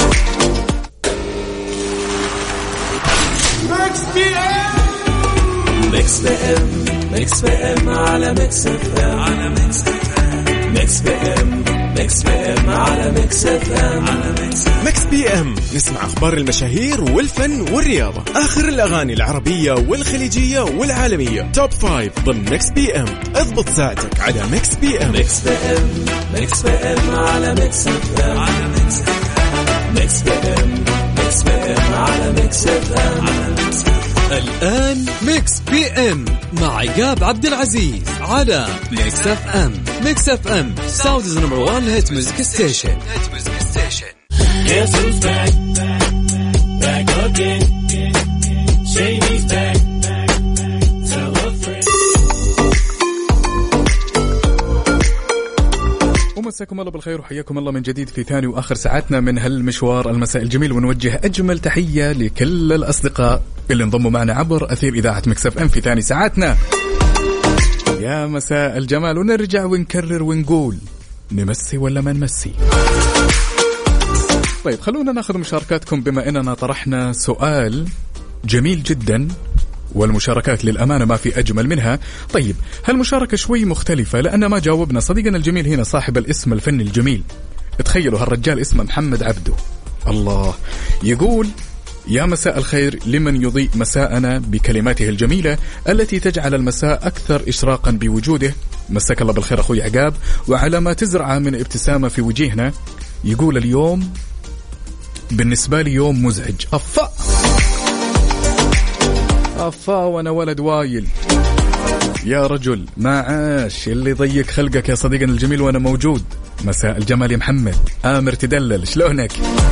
ميكس بي ام، ميكس بي ام، ميكس بي ام على ميكس اف ام، على ميكس اف ام، ميكس بي ام، ميكس بي ام على ميكس اف ام، على ميكس بي ام. نسمع أخبار المشاهير والفن والرياضة، آخر الأغاني العربية والخليجية والعالمية، توب 5 ضمن ميكس بي ام. اضبط ساعتك على ميكس بي ام. ميكس بي ام، ميكس بي ام على ميكس اف ام، على ميكس اف ام، ميكس بي ام، ميكس بي ام على ميكس اف ام، على ميكس اف ام. الآن ميكس بي ام مع عقاب عبد العزيز على ميكس اف ام. ميكس اف ام ساوندز نمبر 1 هيت ميوزك ستيشن. Guess who's back, back again. Shady's back, tell a friend. ومساكم الله بالخير وحياكم الله من جديد في ثاني وآخر ساعتنا من هالمشوار المساء الجميل، ونوجه أجمل تحية لكل الأصدقاء اللي انضموا معنا عبر أثير إذاعة ميكس اف ام في ثاني ساعتنا. يا مساء الجمال، ونرجع ونكرر ونقول نمسي ولا ما نمسي. طيب، خلونا ناخذ مشاركاتكم بما أننا طرحنا سؤال جميل جدا والمشاركات للأمانة ما في أجمل منها. طيب هالمشاركة شوي مختلفة لأن ما جاوبنا صديقنا الجميل هنا صاحب الاسم الفني الجميل. تخيلوا هالرجال اسمه محمد عبده. الله. يقول يا مساء الخير لمن يضيء مساءنا بكلماته الجميلة التي تجعل المساء أكثر إشراقا بوجوده. مساك الله بالخير أخوي عقاب وعلى ما تزرع من ابتسامة في وجهنا. يقول اليوم بالنسبة لي يوم مزعج. أفا وأنا ولد وايل يا رجل ما عاش اللي ضيق خلقك يا صديقنا الجميل وأنا موجود. مساء الجمال يا محمد. آمر تدلل شلونك؟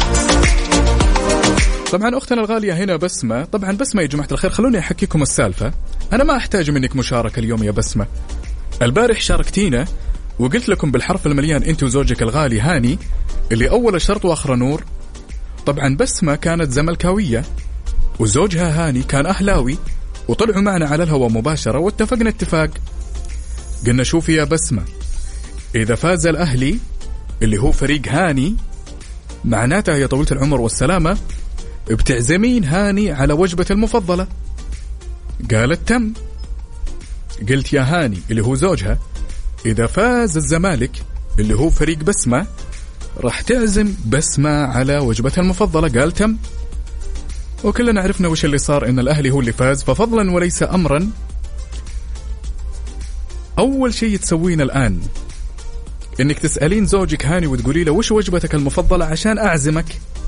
طبعا أختنا الغالية هنا بسمة. طبعا بسمة يا جماعة الخير خلوني أحكيكم السالفة. أنا ما أحتاج منك مشاركة اليوم يا بسمة. البارح شاركتينا وقلت لكم بالحرف المليان أنت وزوجك الغالي هاني اللي أول شرط وآخر نور. طبعا بسمة كانت زملكاوية وزوجها هاني كان أهلاوي وطلعوا معنا على الهواء مباشرة واتفقنا اتفاق. قلنا شوفي يا بسمة إذا فاز الأهلي اللي هو فريق هاني معناتها يا طويلة العمر والسلامة بتعزمين هاني على وجبة المفضلة. قالت تم. قلت يا هاني اللي هو زوجها إذا فاز الزمالك اللي هو فريق بسمة راح تعزم بسمة على وجبتها المفضلة. قال تم. وكلنا عرفنا وش اللي صار إن الأهلي هو اللي فاز. ففضلا وليس أمرا أول شيء تسوين الآن إنك تسألين زوجك هاني وتقولي له وش وجبتك المفضلة عشان أعزمك.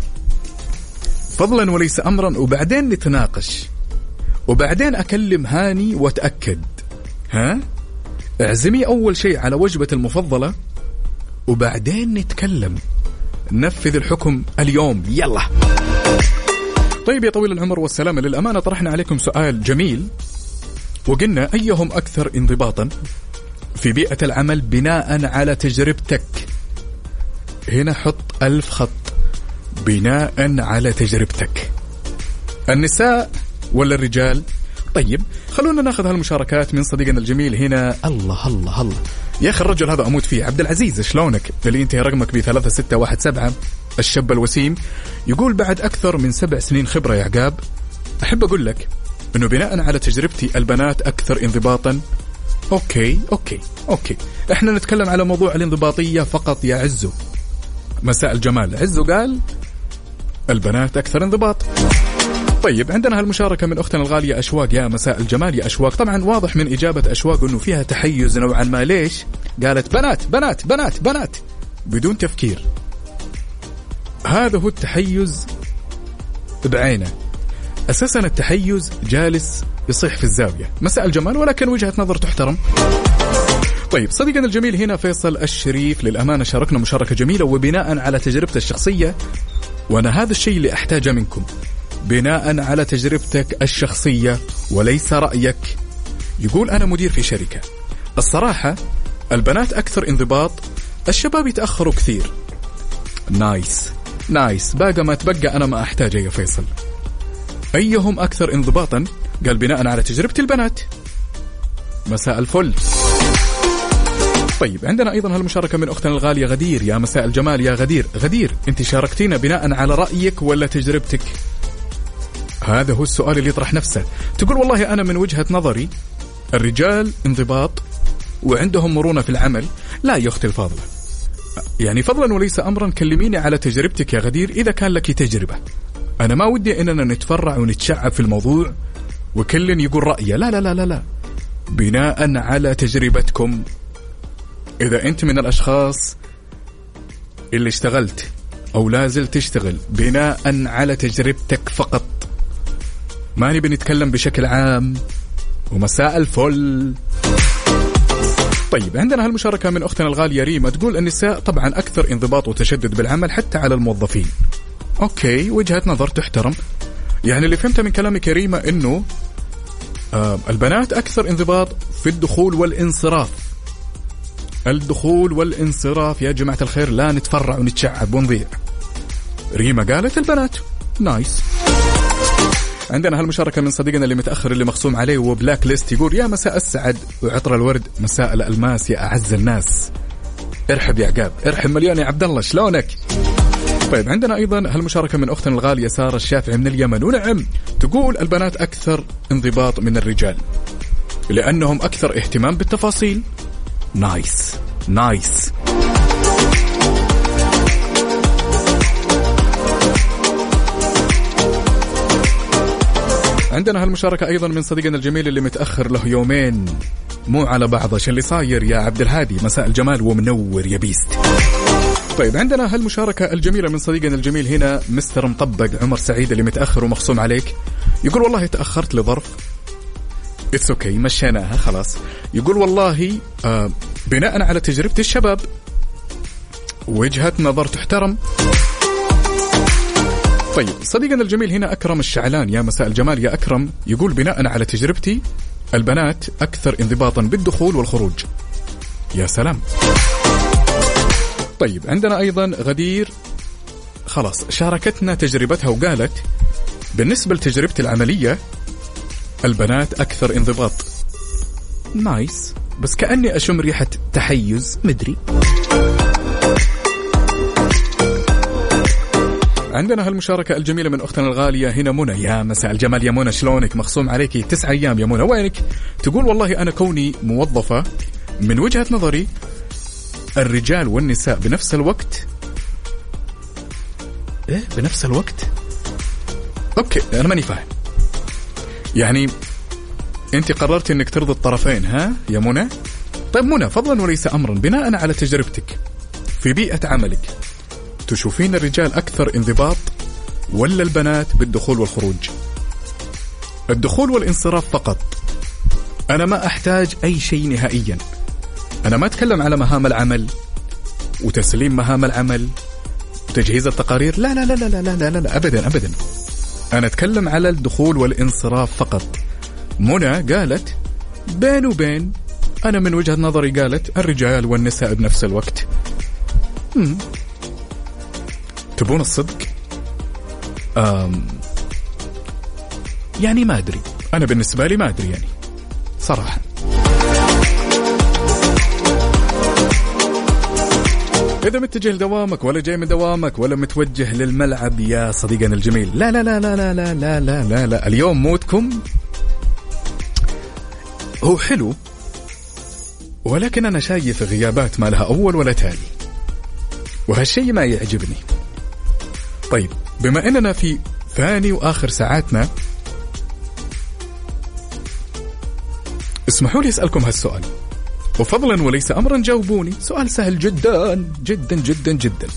فضلا وليس أمرا. وبعدين نتناقش وبعدين أكلم هاني وأتأكد. اعزمي أول شيء على وجبة المفضلة وبعدين نتكلم. نفذ الحكم اليوم يلا. طيب يا طويل العمر والسلامة للأمانة طرحنا عليكم سؤال جميل وقلنا أيهم أكثر انضباطا في بيئة العمل بناء على تجربتك. هنا حط 1000 خط. بناء على تجربتك النساء ولا الرجال؟ طيب خلونا ناخذ هالمشاركات من صديقنا الجميل هنا. الله الله الله يا أخي الرجل هذا أموت فيه. عبد العزيز شلونك اللي انتهي رقمك ب3617 الشاب الوسيم. يقول بعد أكثر من 7 سنين خبرة يا عقاب أحب أقول لك أنه بناء على تجربتي البنات أكثر انضباطا. أوكي احنا نتكلم على موضوع الانضباطية فقط يا عزو. مساء الجمال. عزو قال البنات أكثر انضباط. طيب عندنا هالمشاركة من أختنا الغالية أشواق. يا مساء الجمال يا أشواق. طبعا واضح من إجابة أشواق أنه فيها تحيز نوعا ما. ليش؟ قالت بنات بنات بنات بنات بدون تفكير. هذا هو التحيز بعينه. أساسا التحيز جالس يصيح في الزاوية. مساء الجمال ولكن وجهة نظر تحترم. طيب صديقنا الجميل هنا فيصل الشريف للأمانة شاركنا مشاركة جميلة وبناء على تجربته الشخصية وأنا هذا الشيء اللي أحتاجه منكم بناء على تجربتك الشخصية وليس رأيك. يقول أنا مدير في شركة الصراحة البنات أكثر انضباط الشباب يتأخروا كثير. نايس باقي ما تبقى أنا ما أحتاجه يا فيصل. أيهم أكثر انضباطا؟ قال بناء على تجربة البنات. مساء الفل. طيب عندنا أيضا هالمشاركة من أختنا الغالية غدير. يا مساء الجمال يا غدير أنت شاركتينا بناء على رأيك ولا تجربتك؟ هذا هو السؤال اللي يطرح نفسه. تقول والله أنا من وجهة نظري الرجال انضباط وعندهم مرونة في العمل. لا يا أختي الفاضلة يعني فضلا وليس أمرا كلميني على تجربتك يا غدير إذا كان لك تجربة. أنا ما ودي أننا نتفرع ونتشعب في الموضوع وكل يقول رأيه. لا بناء على تجربتكم. إذا أنت من الأشخاص اللي اشتغلت أو لازل تشتغل بناء على تجربتك فقط ما نبي نتكلم بشكل عام. ومساء الفل. طيب عندنا هالمشاركة من أختنا الغالية ريما تقول النساء طبعا أكثر انضباط وتشدد بالعمل حتى على الموظفين. أوكي وجهة نظر تحترم. يعني اللي فهمته من كلامك يا ريما إنه البنات أكثر انضباط في الدخول والانصراف. الدخول والانصراف يا جماعة الخير لا نتفرع ونتشعب ونضيع. ريما قالت البنات. نايس. عندنا هالمشاركة من صديقنا اللي متأخر اللي مخصوم عليه وبلاك ليست. يقول يا مساء السعد وعطر الورد مساء الألماس يا أعز الناس. ارحب يا عقاب ارحب مليون يا عبد الله شلونك؟ طيب عندنا أيضا هالمشاركة من أختنا الغالية سارة الشافعي من اليمن، ونعم تقول البنات أكثر انضباط من الرجال لأنهم أكثر اهتمام بالتفاصيل. نايس نايس. عندنا هالمشاركة أيضا من صديقنا الجميل اللي متأخر له يومين مو على بعضه. شو اللي صاير يا عبد الهادي؟ مساء الجمال ومنور يا بيست. طيب عندنا هالمشاركة الجميلة من صديقنا الجميل هنا مستر مطبق عمر سعيد اللي متأخر ومخصوم عليك. يقول والله تأخرت لظرف اتس اوكي مشيناها خلاص. يقول والله بناء على تجربة الشباب وجهة نظر تحترم. طيب صديقنا الجميل هنا أكرم الشعلان، يا مساء الجمال يا أكرم. يقول بناء على تجربتي البنات أكثر انضباطا بالدخول والخروج. يا سلام. طيب عندنا أيضا غدير خلاص شاركتنا تجربتها وقالت بالنسبة لتجربتي العملية البنات أكثر انضباط. نايس، بس كأني أشم ريحة تحيز مدري. عندنا هالمشاركة الجميلة من أختنا الغالية هنا منى، يا مساء الجمال يا منى، شلونك؟ مخصوم عليكي 9 أيام يا منى، وينك؟ تقول والله أنا كوني موظفة من وجهة نظري الرجال والنساء بنفس الوقت. إيه بنفس الوقت؟ أوكي أنا ماني فاهم، يعني أنت قررت أنك ترضي الطرفين ها يا منى؟ طيب منى فضلا وليس أمرا بناء على تجربتك في بيئة عملك تشوفين الرجال أكثر انضباط ولا البنات بالدخول والخروج؟ الدخول والانصراف فقط، أنا ما أحتاج أي شيء نهائيا. أنا ما أتكلم على مهام العمل وتسليم مهام العمل وتجهيز التقارير، لا لا لا لا لا لا, لا أبدا أبدا. أنا أتكلم على الدخول والانصراف فقط. منى قالت بين وبين، أنا من وجهة نظري قالت الرجال والنساء بنفس الوقت. تبون الصدق؟ يعني ما أدري، أنا بالنسبة لي ما أدري يعني صراحة. إذا متجه لدوامك ولا جاي من دوامك ولا متوجه للملعب يا صديقنا الجميل، لا لا لا لا لا لا لا لا لا, لا. اليوم مودكم هو حلو، ولكن أنا شايف غيابات ما لها أول ولا تالي، وهالشيء ما يعجبني. طيب بما أننا في ثاني وآخر ساعاتنا، اسمحوا لي أسألكم هالسؤال، وفضلا وليس أمرا جاوبوني. سؤال سهل جدا جدا جدا جدا.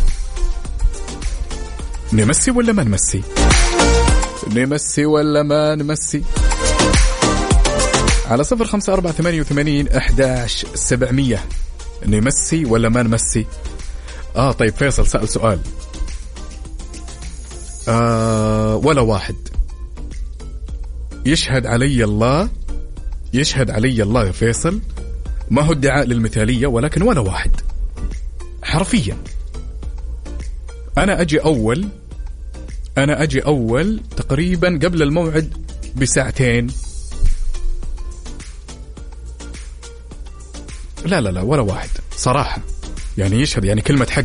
نمسي ولا ما نمسي؟ نمسي ولا ما نمسي؟ على 0548811700 نمسي ولا ما نمسي؟ طيب فيصل سأل سؤال. ولا واحد. يشهد علي الله، يشهد علي الله يا فيصل، ما هو ادعاء للمثالية، ولكن ولا واحد حرفيا. أنا أجي أول تقريبا قبل الموعد بساعتين. لا لا لا ولا واحد صراحة، يعني يشهد يعني كلمة حق.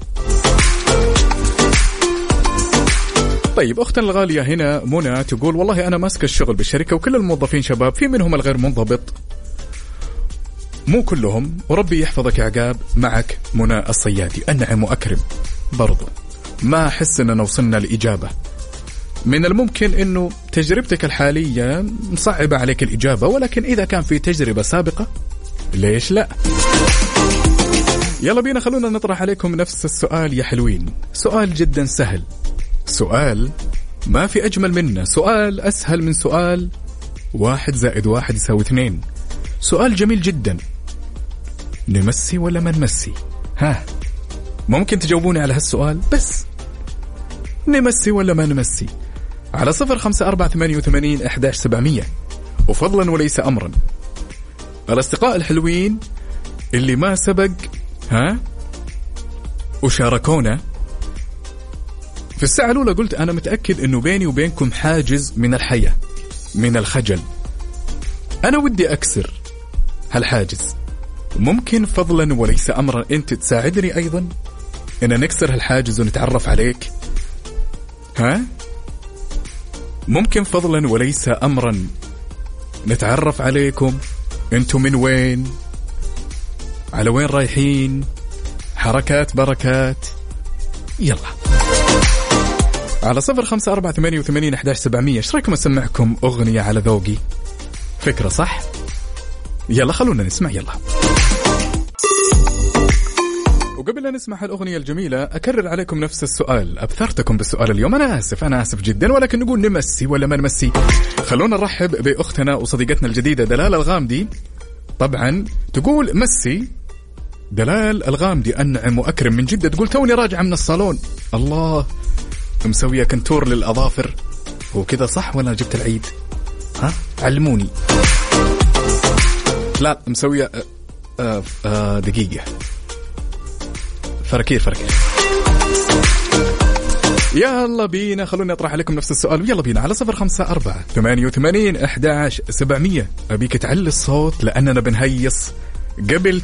طيب أختنا الغالية هنا منى تقول والله أنا ماسك الشغل بالشركة وكل الموظفين شباب، في منهم الغير منضبط مو كلهم، وربي يحفظك يا عقاب. معك منى الصيادي، النعم وأكرم. برضو ما أحس أننا وصلنا لإجابة. من الممكن أنه تجربتك الحالية مصعبة عليك الإجابة، ولكن إذا كان في تجربة سابقة ليش لا؟ يلا بينا خلونا نطرح عليكم نفس السؤال يا حلوين. سؤال جدا سهل، سؤال ما في أجمل منه، سؤال أسهل من سؤال 1 + 1 = 2. سؤال جميل جدا. نمسي ولا ما نمسي؟ ها ممكن تجاوبوني على هالسؤال بس، نمسي ولا ما نمسي؟ على 0548811700 وفضلا وليس أمرا. الأصدقاء الحلوين اللي ما سبق وشاركونا في الساعة الأولى، قلت أنا متأكد أنه بيني وبينكم حاجز من الحياة، من الخجل. أنا ودي أكسر هالحاجز، ممكن فضلا وليس أمرا أنت تساعدني أيضا إن نكسر هالحاجز ونتعرف عليك؟ ها؟ ممكن فضلا وليس أمرا نتعرف عليكم. أنتم من وين؟ على وين رايحين؟ حركات بركات. يلا على 0548811700. ايش رايكم اسمعكم أغنية على ذوقي؟ فكرة صح؟ يلا خلونا نسمع. يلا. وقبل أن نسمع الأغنية الجميلة أكرر عليكم نفس السؤال. أبثرتكم بالسؤال اليوم. أنا آسف جدا، ولكن نقول نمسي ولا ما نمسي؟ خلونا نرحب بأختنا وصديقتنا الجديدة دلال الغامدي. طبعا تقول مسي. دلال الغامدي أنعم وأكرم من جدة. تقول توني راجعة من الصالون. الله، مسوية كنتور للأظافر. هو كذا صح ولا جبت العيد؟ ها علموني. لا مسوية دقيقة. فركير. يلا بينا خلونا نطرح عليكم نفس السؤال. يلا بينا على 0548811700. أبيك تعلي الصوت لأننا بنهيص قبل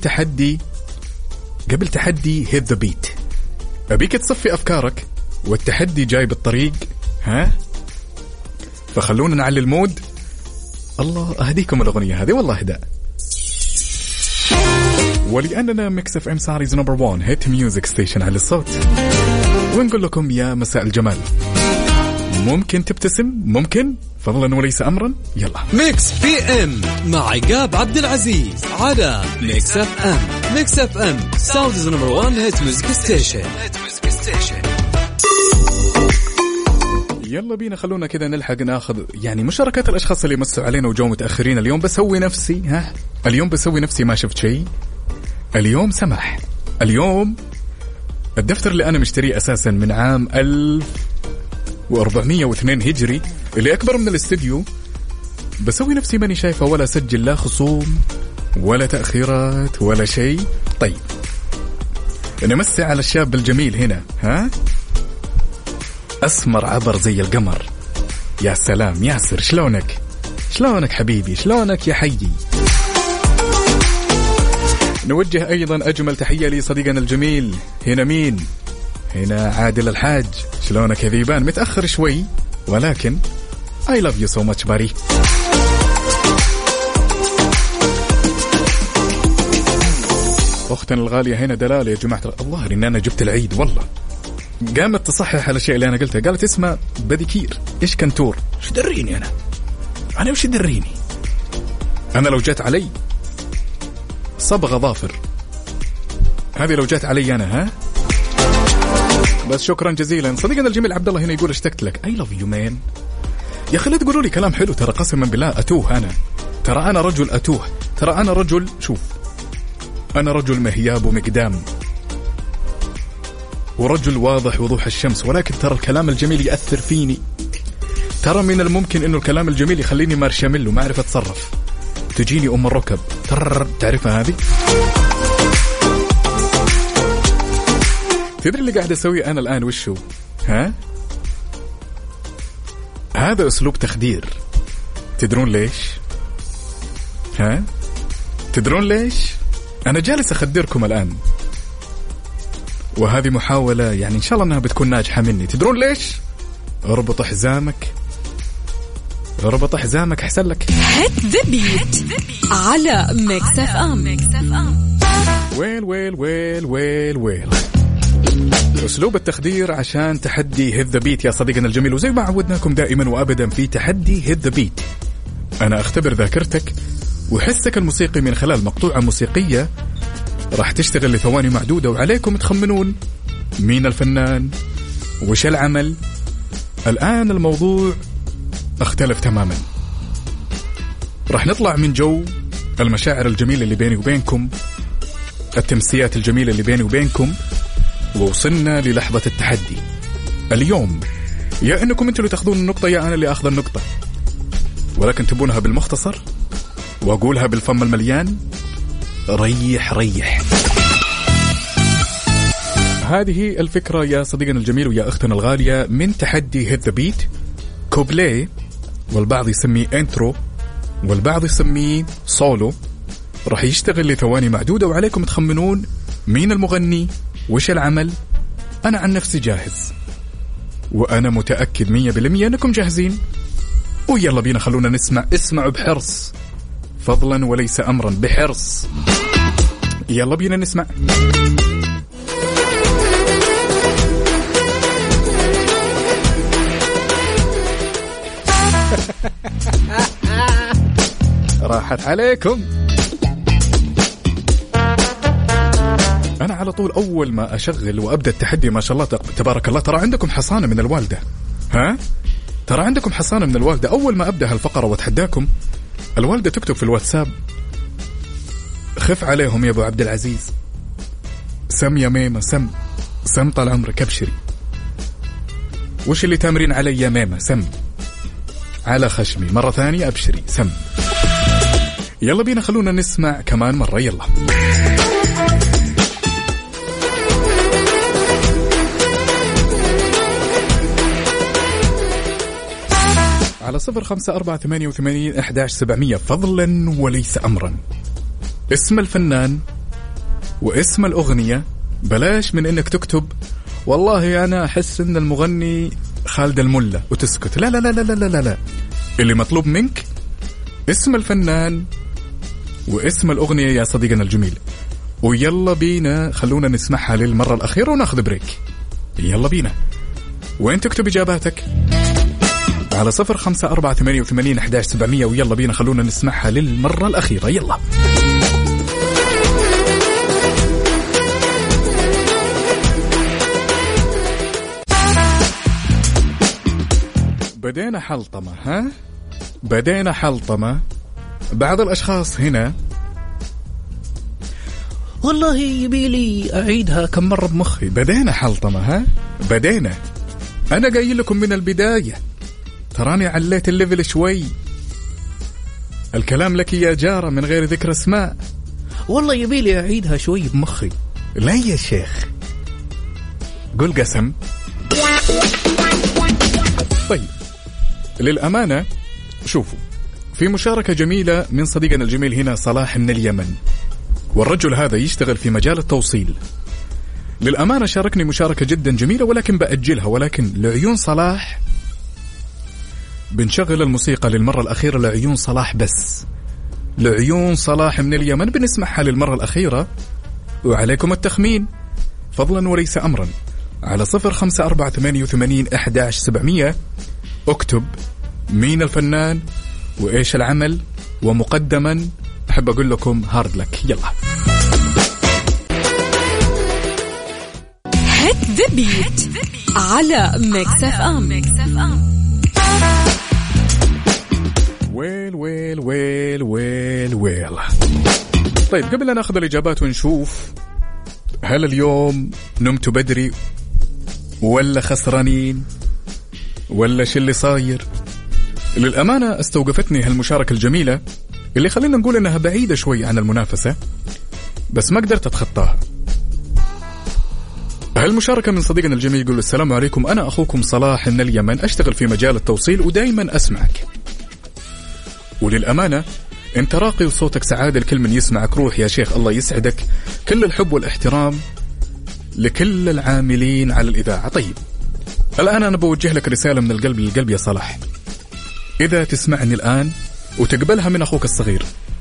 تحدي هيت ذا بيت. أبيك تصفي أفكارك والتحدي جاي بالطريق. ها فخلونا نعلي المود. الله أهديكم الأغنية هذه والله هداء. ولأننا ميكس اف ام ساريز نمبر 1 هيت ميوزك ستيشن على الصوت، ونقول لكم يا مساء الجمال. ممكن تبتسم؟ ممكن فضلا وليس أمرا. يلا ميكس بي ام مع عقاب عبد العزيز على ميكس اف ام. ميكس اف ام ساوندز نمبر 1 هيت ميوزك ستيشن. يلا بينا خلونا كذا نلحق ناخذ يعني مشاركات الأشخاص اللي مسوا علينا وجو متأخرين. اليوم بسوي نفسي ما شفت شيء. اليوم سمح. اليوم الدفتر اللي أنا مشتريه أساسا من عام 1402 هجري اللي أكبر من الاستديو، بسوي نفسي ماني شايفة ولا سجل لا خصوم ولا تأخيرات ولا شيء. طيب نمسي على الشاب الجميل هنا. ها أسمر عبر زي القمر. يا سلام ياسر، شلونك حبيبي، شلونك يا حيي. نوجه أيضا أجمل تحية لصديقنا الجميل. هنا مين؟ هنا عادل الحاج. شلونك يا ذيبان؟ متأخر شوي ولكن I love you so much buddy. أختنا الغالية هنا دلال. يا جماعة الله إن أنا جبت العيد والله. قامت تصحح على الشيء اللي أنا قلته. قالت اسمه بديكير. إيش كنتور؟ شو دريني أنا وش دريني؟ أنا لو جات علي صبغ ظافر هذه لو جات علي أنا. ها بس شكرا جزيلا. صديقنا الجميل عبد الله هنا يقول اشتقت لك. I love you man. يا أخي لا تقولوا لي كلام حلو. ترى قسما بالله أتوه أنا. ترى أنا رجل أتوه. ترى أنا رجل شوف أنا رجل مهياب ومقدام ورجل واضح وضوح الشمس، ولكن ترى الكلام الجميل يأثر فيني. ترى من الممكن إنه الكلام الجميل يخليني مارشميلو ما أعرف أتصرف. تجيني أم الركب. تعرفها هذه؟ تدري اللي قاعد أسوي أنا الآن وشو؟ ها؟ هذا أسلوب تخدير. تدرون ليش؟ ها؟ تدرون ليش؟ أنا جالس أخدركم الآن، وهذه محاولة يعني إن شاء الله أنها بتكون ناجحة مني. تدرون ليش؟ اربط حزامك أحسن لك. هيت ذا بيت على ميكس اف ام. ويل أسلوب التخدير عشان تحدي هيت ذا بيت يا صديقنا الجميل. وزي ما عودناكم دائما وأبدا في تحدي هيت ذا بيت، أنا أختبر ذاكرتك وحسك الموسيقي من خلال مقطوعة موسيقية راح تشتغل لثواني معدودة، وعليكم تخمنون مين الفنان وش العمل. الآن الموضوع اختلف تماما. راح نطلع من جو المشاعر الجميلة اللي بيني وبينكم، التمسيات الجميلة اللي بيني وبينكم، ووصلنا للحظة التحدي اليوم. يا انكم انتوا اللي تاخذون النقطة يا انا اللي اخذ النقطة، ولكن تبونها بالمختصر واقولها بالفم المليان. ريح هذه الفكرة يا صديقنا الجميل ويا اختنا الغالية من تحدي هيت ذا بيت. كوبليه والبعض يسميه انترو والبعض يسميه سولو، راح يشتغل لثواني معدودة، وعليكم تخمنون مين المغني وش العمل أنا عن نفسي جاهز، وأنا متأكد 100% أنكم جاهزين. ويلا بينا خلونا نسمع. اسمعوا بحرص، فضلا وليس أمرا، بحرص. يلا بينا نسمع. راحت عليكم. أنا على طول أول ما أشغل وأبدأ التحدي ما شاء الله تبارك الله، ترى عندكم حصانة من الوالدة، ها؟ ترى عندكم حصانة من الوالدة. أول ما أبدأ هالفقرة وأتحداكم، الوالدة تكتب في الواتساب: خف عليهم يا أبو عبد العزيز، سم يا ميمة، سم طال عمرك، أبشري. وش اللي تامرين علي يا ميمة؟ سم على خشمي. مرة ثانية أبشري، سم. يلا بينا خلونا نسمع كمان مرة. يلا. على 0548811700 فضلا وليس أمرا، اسم الفنان واسم الأغنية. بلاش من إنك تكتب والله أنا أحس إن المغني خالد الملا وتسكت. لا لا لا لا لا لا لا. اللي مطلوب منك اسم الفنان واسم الأغنية يا صديقنا الجميل. ويلا بينا خلونا نسمعها للمرة الأخيرة وناخذ بريك. يلا بينا. وين تكتب إجاباتك؟ على 0548811700. ويلا بينا خلونا نسمعها للمرة الأخيرة. يلا. بدينا حلطمة، ها؟ بدينا حلطمة. بعض الأشخاص هنا والله يبيلي أعيدها كم مرة بمخي. بدينا حلطمة، ها؟ بدينا. أنا قايل لكم من البداية، تراني عليت الليفل شوي. الكلام لك يا جارة من غير ذكر اسماء. والله يبيلي أعيدها شوي بمخي. لا يا شيخ، قل قسم. طيب للأمانة شوفوا، في مشاركة جميلة من صديقنا الجميل هنا صلاح من اليمن، والرجل هذا يشتغل في مجال التوصيل. للأمانة شاركني مشاركة جدا جميلة، ولكن بأجلها. ولكن لعيون صلاح بنشغل الموسيقى للمرة الأخيرة لعيون صلاح بس. لعيون صلاح من اليمن بنسمعها للمرة الأخيرة، وعليكم التخمين فضلا وليس أمرا. على 0548811700 اكتب مين الفنان وإيش العمل. ومقدما أحب أقول لكم هارد لك. يلا. هيت ذا بيت على ميكس اف ام. ويل ويل ويل ويل ويل. طيب قبل أن نأخذ الإجابات ونشوف هل اليوم نمتوا بدري ولا خسرانين ولا شو اللي صاير، للأمانة استوقفتني هالمشاركة الجميلة اللي خلينا نقول أنها بعيدة شوي عن المنافسة، بس ما قدرت أتخطاها. هالمشاركة من صديقنا الجميل يقول: السلام عليكم، أنا أخوكم صلاح من اليمن، أشتغل في مجال التوصيل ودايما أسمعك. وللأمانة أنت راقي وصوتك سعادة لكل من يسمعك. روح يا شيخ، الله يسعدك. كل الحب والاحترام لكل العاملين على الإذاعة. طيب الآن أنا بوجه لك رسالة من القلب للقلب يا صلاح. إذا تسمعني الآن وتقبلها من أخوك الصغير،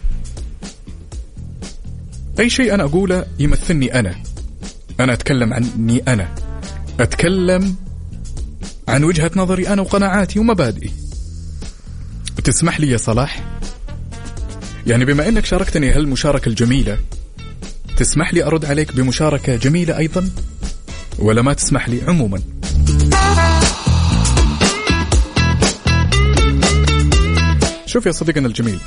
أي شيء أنا أقوله يمثلني أنا أتكلم عني، أنا أتكلم عن وجهة نظري أنا وقناعاتي ومبادئي. تسمح لي يا صلاح؟ يعني بما أنك شاركتني هالمشاركة الجميلة، تسمح لي أرد عليك بمشاركة جميلة أيضا ولا ما تسمح لي؟ عموما شوف يا صديقنا الجميل،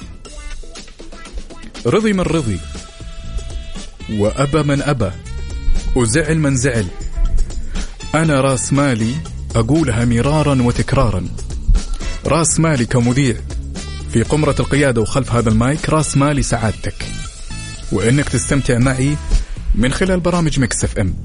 رضي من رضي وأبى من أبى وزعل من زعل. أنا راس مالي أقولها مرارا وتكرارا، راس مالي كمذيع في قمرة القيادة وخلف هذا المايك، راس مالي سعادتك وإنك تستمتع معي من خلال برامج ميكس اف ام.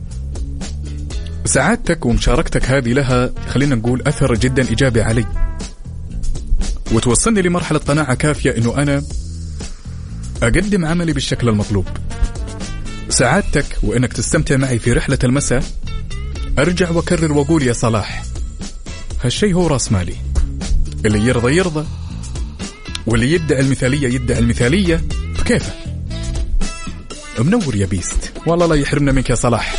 سعادتك ومشاركتك هذه لها خلينا نقول أثر جدا إيجابي علي، وتوصلني لمرحلة قناعة كافية إنه أنا أقدم عملي بالشكل المطلوب. سعادتك وإنك تستمتع معي في رحلة المساء أرجع وأكرر وأقول يا صلاح، هالشيء هو رأس مالي. اللي يرضى يرضى، واللي يدعي المثالية يدعي المثالية بكيفه. منور يا بيست، والله لا يحرمنا منك يا صلاح.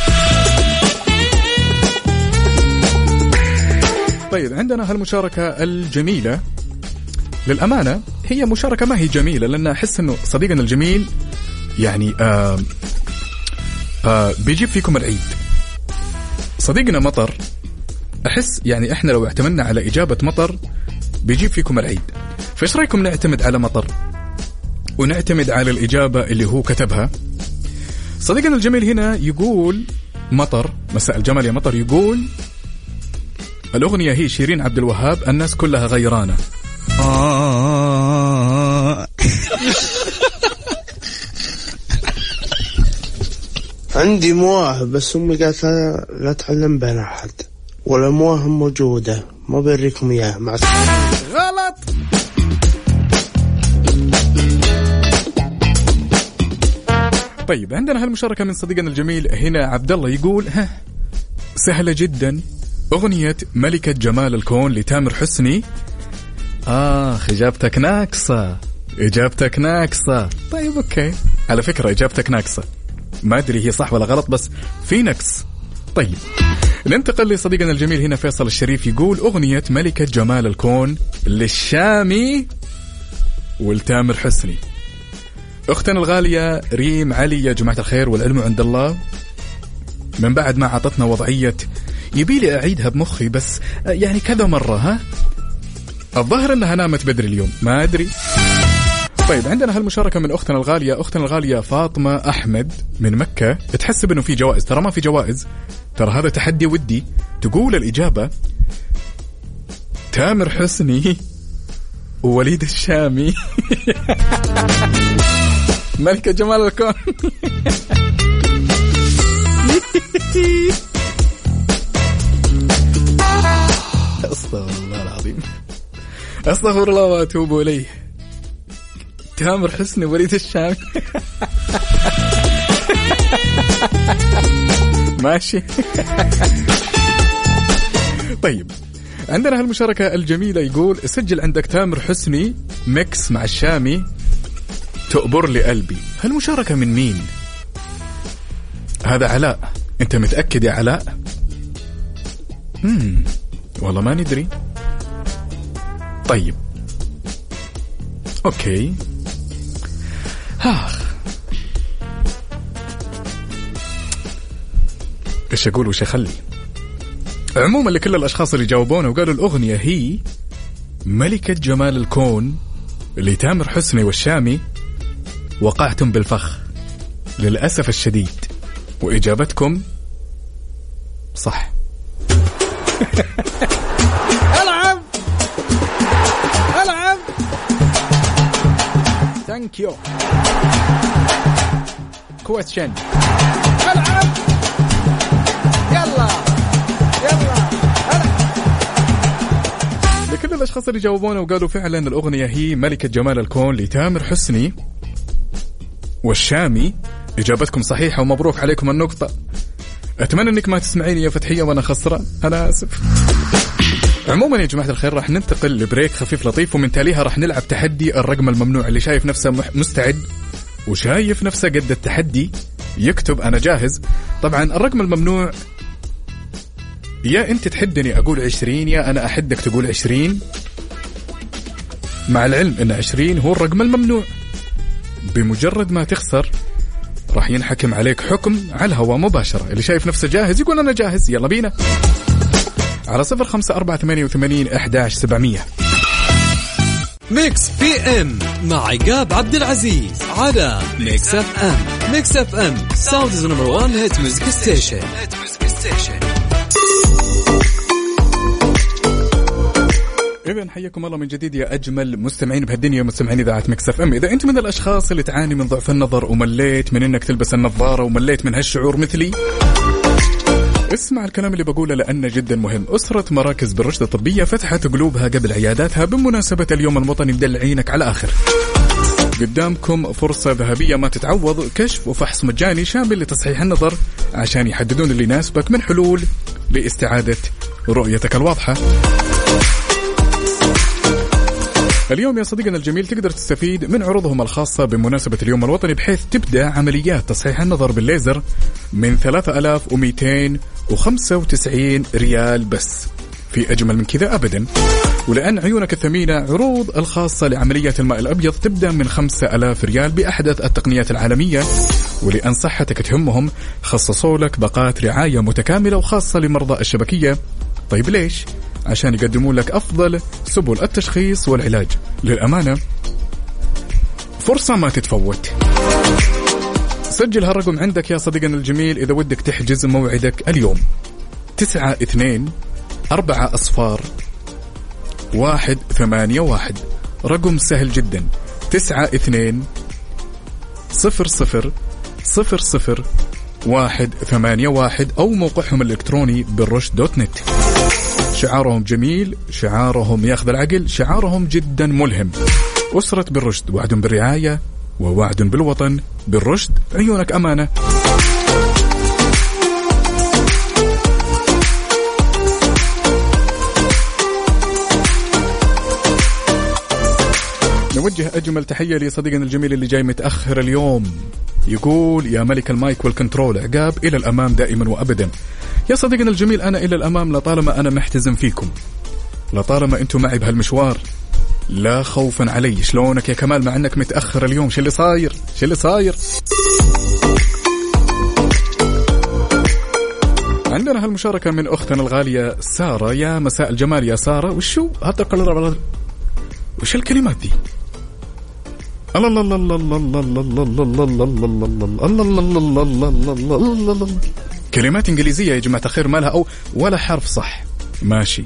طيب عندنا هالمشاركة الجميلة، للأمانة هي مشاركة ما هي جميلة، لأن أحس أنه صديقنا الجميل يعني بيجيب فيكم العيد. صديقنا مطر، أحس يعني إحنا لو اعتمدنا على إجابة مطر بيجيب فيكم العيد. فإيش رأيكم نعتمد على مطر ونعتمد على الإجابة اللي هو كتبها؟ صديقنا الجميل هنا يقول، مطر مساء الجمال يا مطر، يقول الأغنية هي شيرين عبد الوهاب، الناس كلها غيرانة. عندي مواهب بس أمي قالت لا تعلم بين أحد، ولا مواهب موجودة ما بريكم إياه. مع غلط. طيب عندنا هالمشاركة من صديقنا الجميل هنا عبد الله، يقول سهلة جدا، أغنية ملكة جمال الكون لتامر حسني. إجابتك ناقصة، إجابتك ناقصة. طيب أوكي، على فكرة إجابتك ناقصة، ما أدري هي صح ولا غلط بس في نقص. طيب ننتقل لصديقنا الجميل هنا فيصل الشريف، يقول أغنية ملكة جمال الكون للشامي والتامر حسني. أختنا الغالية ريم علي، يا جماعة الخير والعلم عند الله، من بعد ما عطتنا وضعية يبيلي أعيدها بمخي بس يعني كذا مرة، الظاهر أنها نامت بدري اليوم، ما أدري. طيب عندنا هالمشاركة من أختنا الغالية، أختنا الغالية فاطمة أحمد من مكة، تحسب أنه في جوائز، ترى ما في جوائز، ترى هذا تحدي ودي. تقول الإجابة تامر حسني ووليد الشامي ملكة جمال الكون. أستغفر الله العظيم، أستغفر الله وأتوب إليه. تامر حسني ووليد الشامي. ماشي. طيب عندنا هالمشاركة الجميلة، يقول سجل عندك تامر حسني ميكس مع الشامي تؤبر لي قلبي. هالمشاركة من مين؟ هذا علاء، انت متأكد يا علاء؟ والله ما ندري. طيب اوكي، ايش اقول وش اخلي؟ عموما لكل الاشخاص اللي جاوبونا وقالوا الاغنية هي ملكة جمال الكون اللي تامر حسني والشامي، وقعتم بالفخ للأسف الشديد، وإجابتكم صح. ألعب ثانك يو كويستشن. ألعب يلا لكل الأشخاص اللي جاوبونا وقالوا فعلا الأغنية هي ملكة جمال الكون لتامر حسني والشامي، إجابتكم صحيحة ومبروك عليكم النقطة. أتمنى أنك ما تسمعيني يا فتحية وأنا خسران، أنا آسف. عموما يا جماعة الخير راح ننتقل لبريك خفيف لطيف، ومن تاليها راح نلعب تحدي الرقم الممنوع. اللي شايف نفسه مستعد وشايف نفسه قد التحدي يكتب أنا جاهز. طبعا الرقم الممنوع يا أنت تحدني أقول 20، يا أنا أحدك تقول 20، مع العلم أن 20 هو الرقم الممنوع. بمجرد ما تخسر راح ينحكم عليك حكم على الهواء مباشرة. اللي شايف نفسه جاهز يقول أنا جاهز، يلا بينا على 0548811700. ميكس بي ام مع عقاب عبد العزيز على ميكس اف ام. ميكس اف ام ساوندز نمبر 1 هيت ميوزك ستيشن. إذن حياكم الله من جديد يا أجمل مستمعين بهالدنيا، مستمعين إذاعة ميكس اف ام. إذا أنت من الأشخاص اللي تعاني من ضعف النظر ومليت من إنك تلبس النظارة ومليت من هالشعور مثلي، اسمع الكلام اللي بقوله لأنه جدا مهم. أسرة مراكز بالرشد الطبية فتحت قلوبها قبل عياداتها بمناسبة اليوم الوطني، مدلعينك على آخر. قدامكم فرصة ذهبية ما تتعوض، كشف وفحص مجاني شامل لتصحيح النظر عشان يحددون اللي يناسبك من حلول لاستعادة رؤيتك الواضحة. اليوم يا صديقنا الجميل تقدر تستفيد من عروضهم الخاصة بمناسبة اليوم الوطني، بحيث تبدأ عمليات تصحيح النظر بالليزر من 3295 ريال بس. في أجمل من كذا أبدا. ولأن عيونك الثمينة، عروض الخاصة لعمليات الماء الأبيض تبدأ من 5000 ريال بأحدث التقنيات العالمية. ولأن صحتك تهمهم خصصوا لك باقات رعاية متكاملة وخاصة لمرضى الشبكية. طيب ليش؟ عشان يقدمون لك أفضل سبل التشخيص والعلاج. للأمانة فرصة ما تتفوت. سجل هالرقم عندك يا صديقنا الجميل إذا ودك تحجز موعدك اليوم. 92-4-181. رقم سهل جدا، 92-00-00181 أو موقعهم الإلكتروني بالرشد.net. شعارهم جميل، شعارهم ياخذ العقل، شعارهم جدا ملهم. أسرة بالرشد، وعد بالرعاية ووعد بالوطن. بالرشد عيونك أمانة. نوجه أجمل تحية لصديقنا الجميل اللي جاي متأخر اليوم. يقول يا ملك المايك والكنترول عقاب، إلى الأمام دائما وأبدا. يا صديقنا الجميل أنا إلى الأمام لطالما أنا محتزم فيكم، لطالما أنتم معي بهالمشوار، لا خوفا علي. شلونك يا كمال مع أنك متأخر اليوم؟ شو اللي صاير؟ شو اللي صاير؟ عندنا هالمشاركة من أختنا الغالية سارة. يا مساء الجمال يا سارة. وشو هذا؟ وش الكلمات دي؟ الله الله الله الله الله الله الله الله الله الله الله. كلمات إنجليزية يا جماعة الخير، ما لها أو ولا حرف صح. ماشي.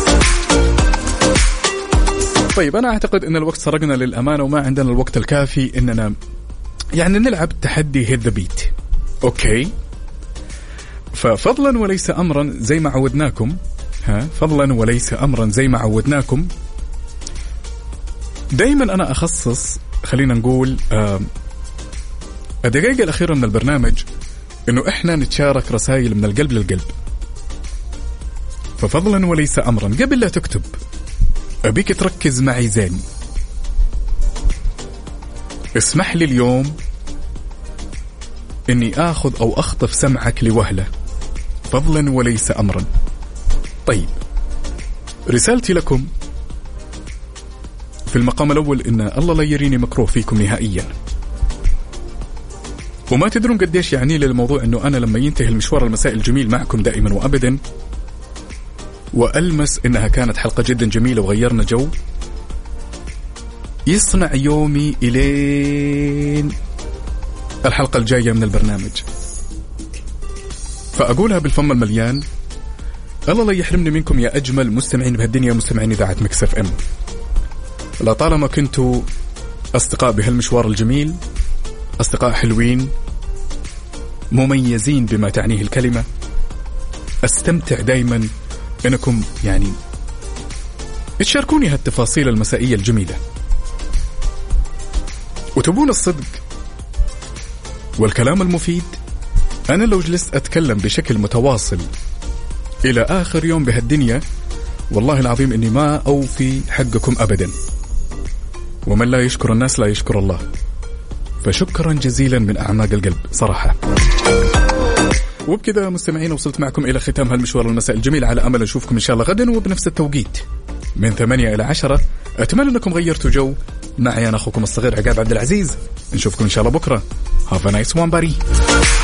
طيب أنا أعتقد أن الوقت سرقنا للأمانة، وما عندنا الوقت الكافي إننا يعني نلعب تحدي هيد ذا بيت. أوكي، ففضلا وليس أمرا زي ما عودناكم، فضلا وليس أمرا زي ما عودناكم، دايما أنا أخصص خلينا نقول الدقائق الأخيرة من البرنامج إنه إحنا نتشارك رسائل من القلب للقلب. ففضلا وليس أمرا، قبل لا تكتب أبيك تركز معي زين. اسمح لي اليوم إني آخذ أو أخطف سمعك لوهلة، فضلا وليس أمرا. طيب رسالتي لكم في المقام الأول إن الله لا يريني مكروه فيكم نهائيا. وما تدرون قديش يعني للموضوع إنه أنا لما ينتهي المشوار المساء الجميل معكم دائما وأبدا وألمس إنها كانت حلقة جدا جميلة وغيرنا جو، يصنع يومي إلين الحلقة الجاية من البرنامج. فأقولها بالفم المليان، الله لا يحرمني منكم يا أجمل مستمعين بهالدنيا، مستمعين إذاعة ميكس اف ام. لطالما كنتوا أصدقاء بهالمشوار الجميل، أصدقاء حلوين مميزين بما تعنيه الكلمة، استمتع دايما أنكم يعني تشاركوني هالتفاصيل المسائية الجميلة. وتبون الصدق والكلام المفيد، أنا لو جلست أتكلم بشكل متواصل إلى آخر يوم بهالدنيا والله العظيم إني ما أوفي حقكم أبدا. ومن لا يشكر الناس لا يشكر الله. فشكرا جزيلا من أعماق القلب صراحة. وبكذا مستمعين وصلت معكم إلى ختام هالمشوار المساء الجميل، على أمل نشوفكم إن شاء الله غدا وبنفس التوقيت من 8 إلى 10. أتمنى أنكم غيرتوا جو. معي أنا أخوكم الصغير عقاب عبد العزيز. نشوفكم إن شاء الله بكرة. Have a nice one buddy.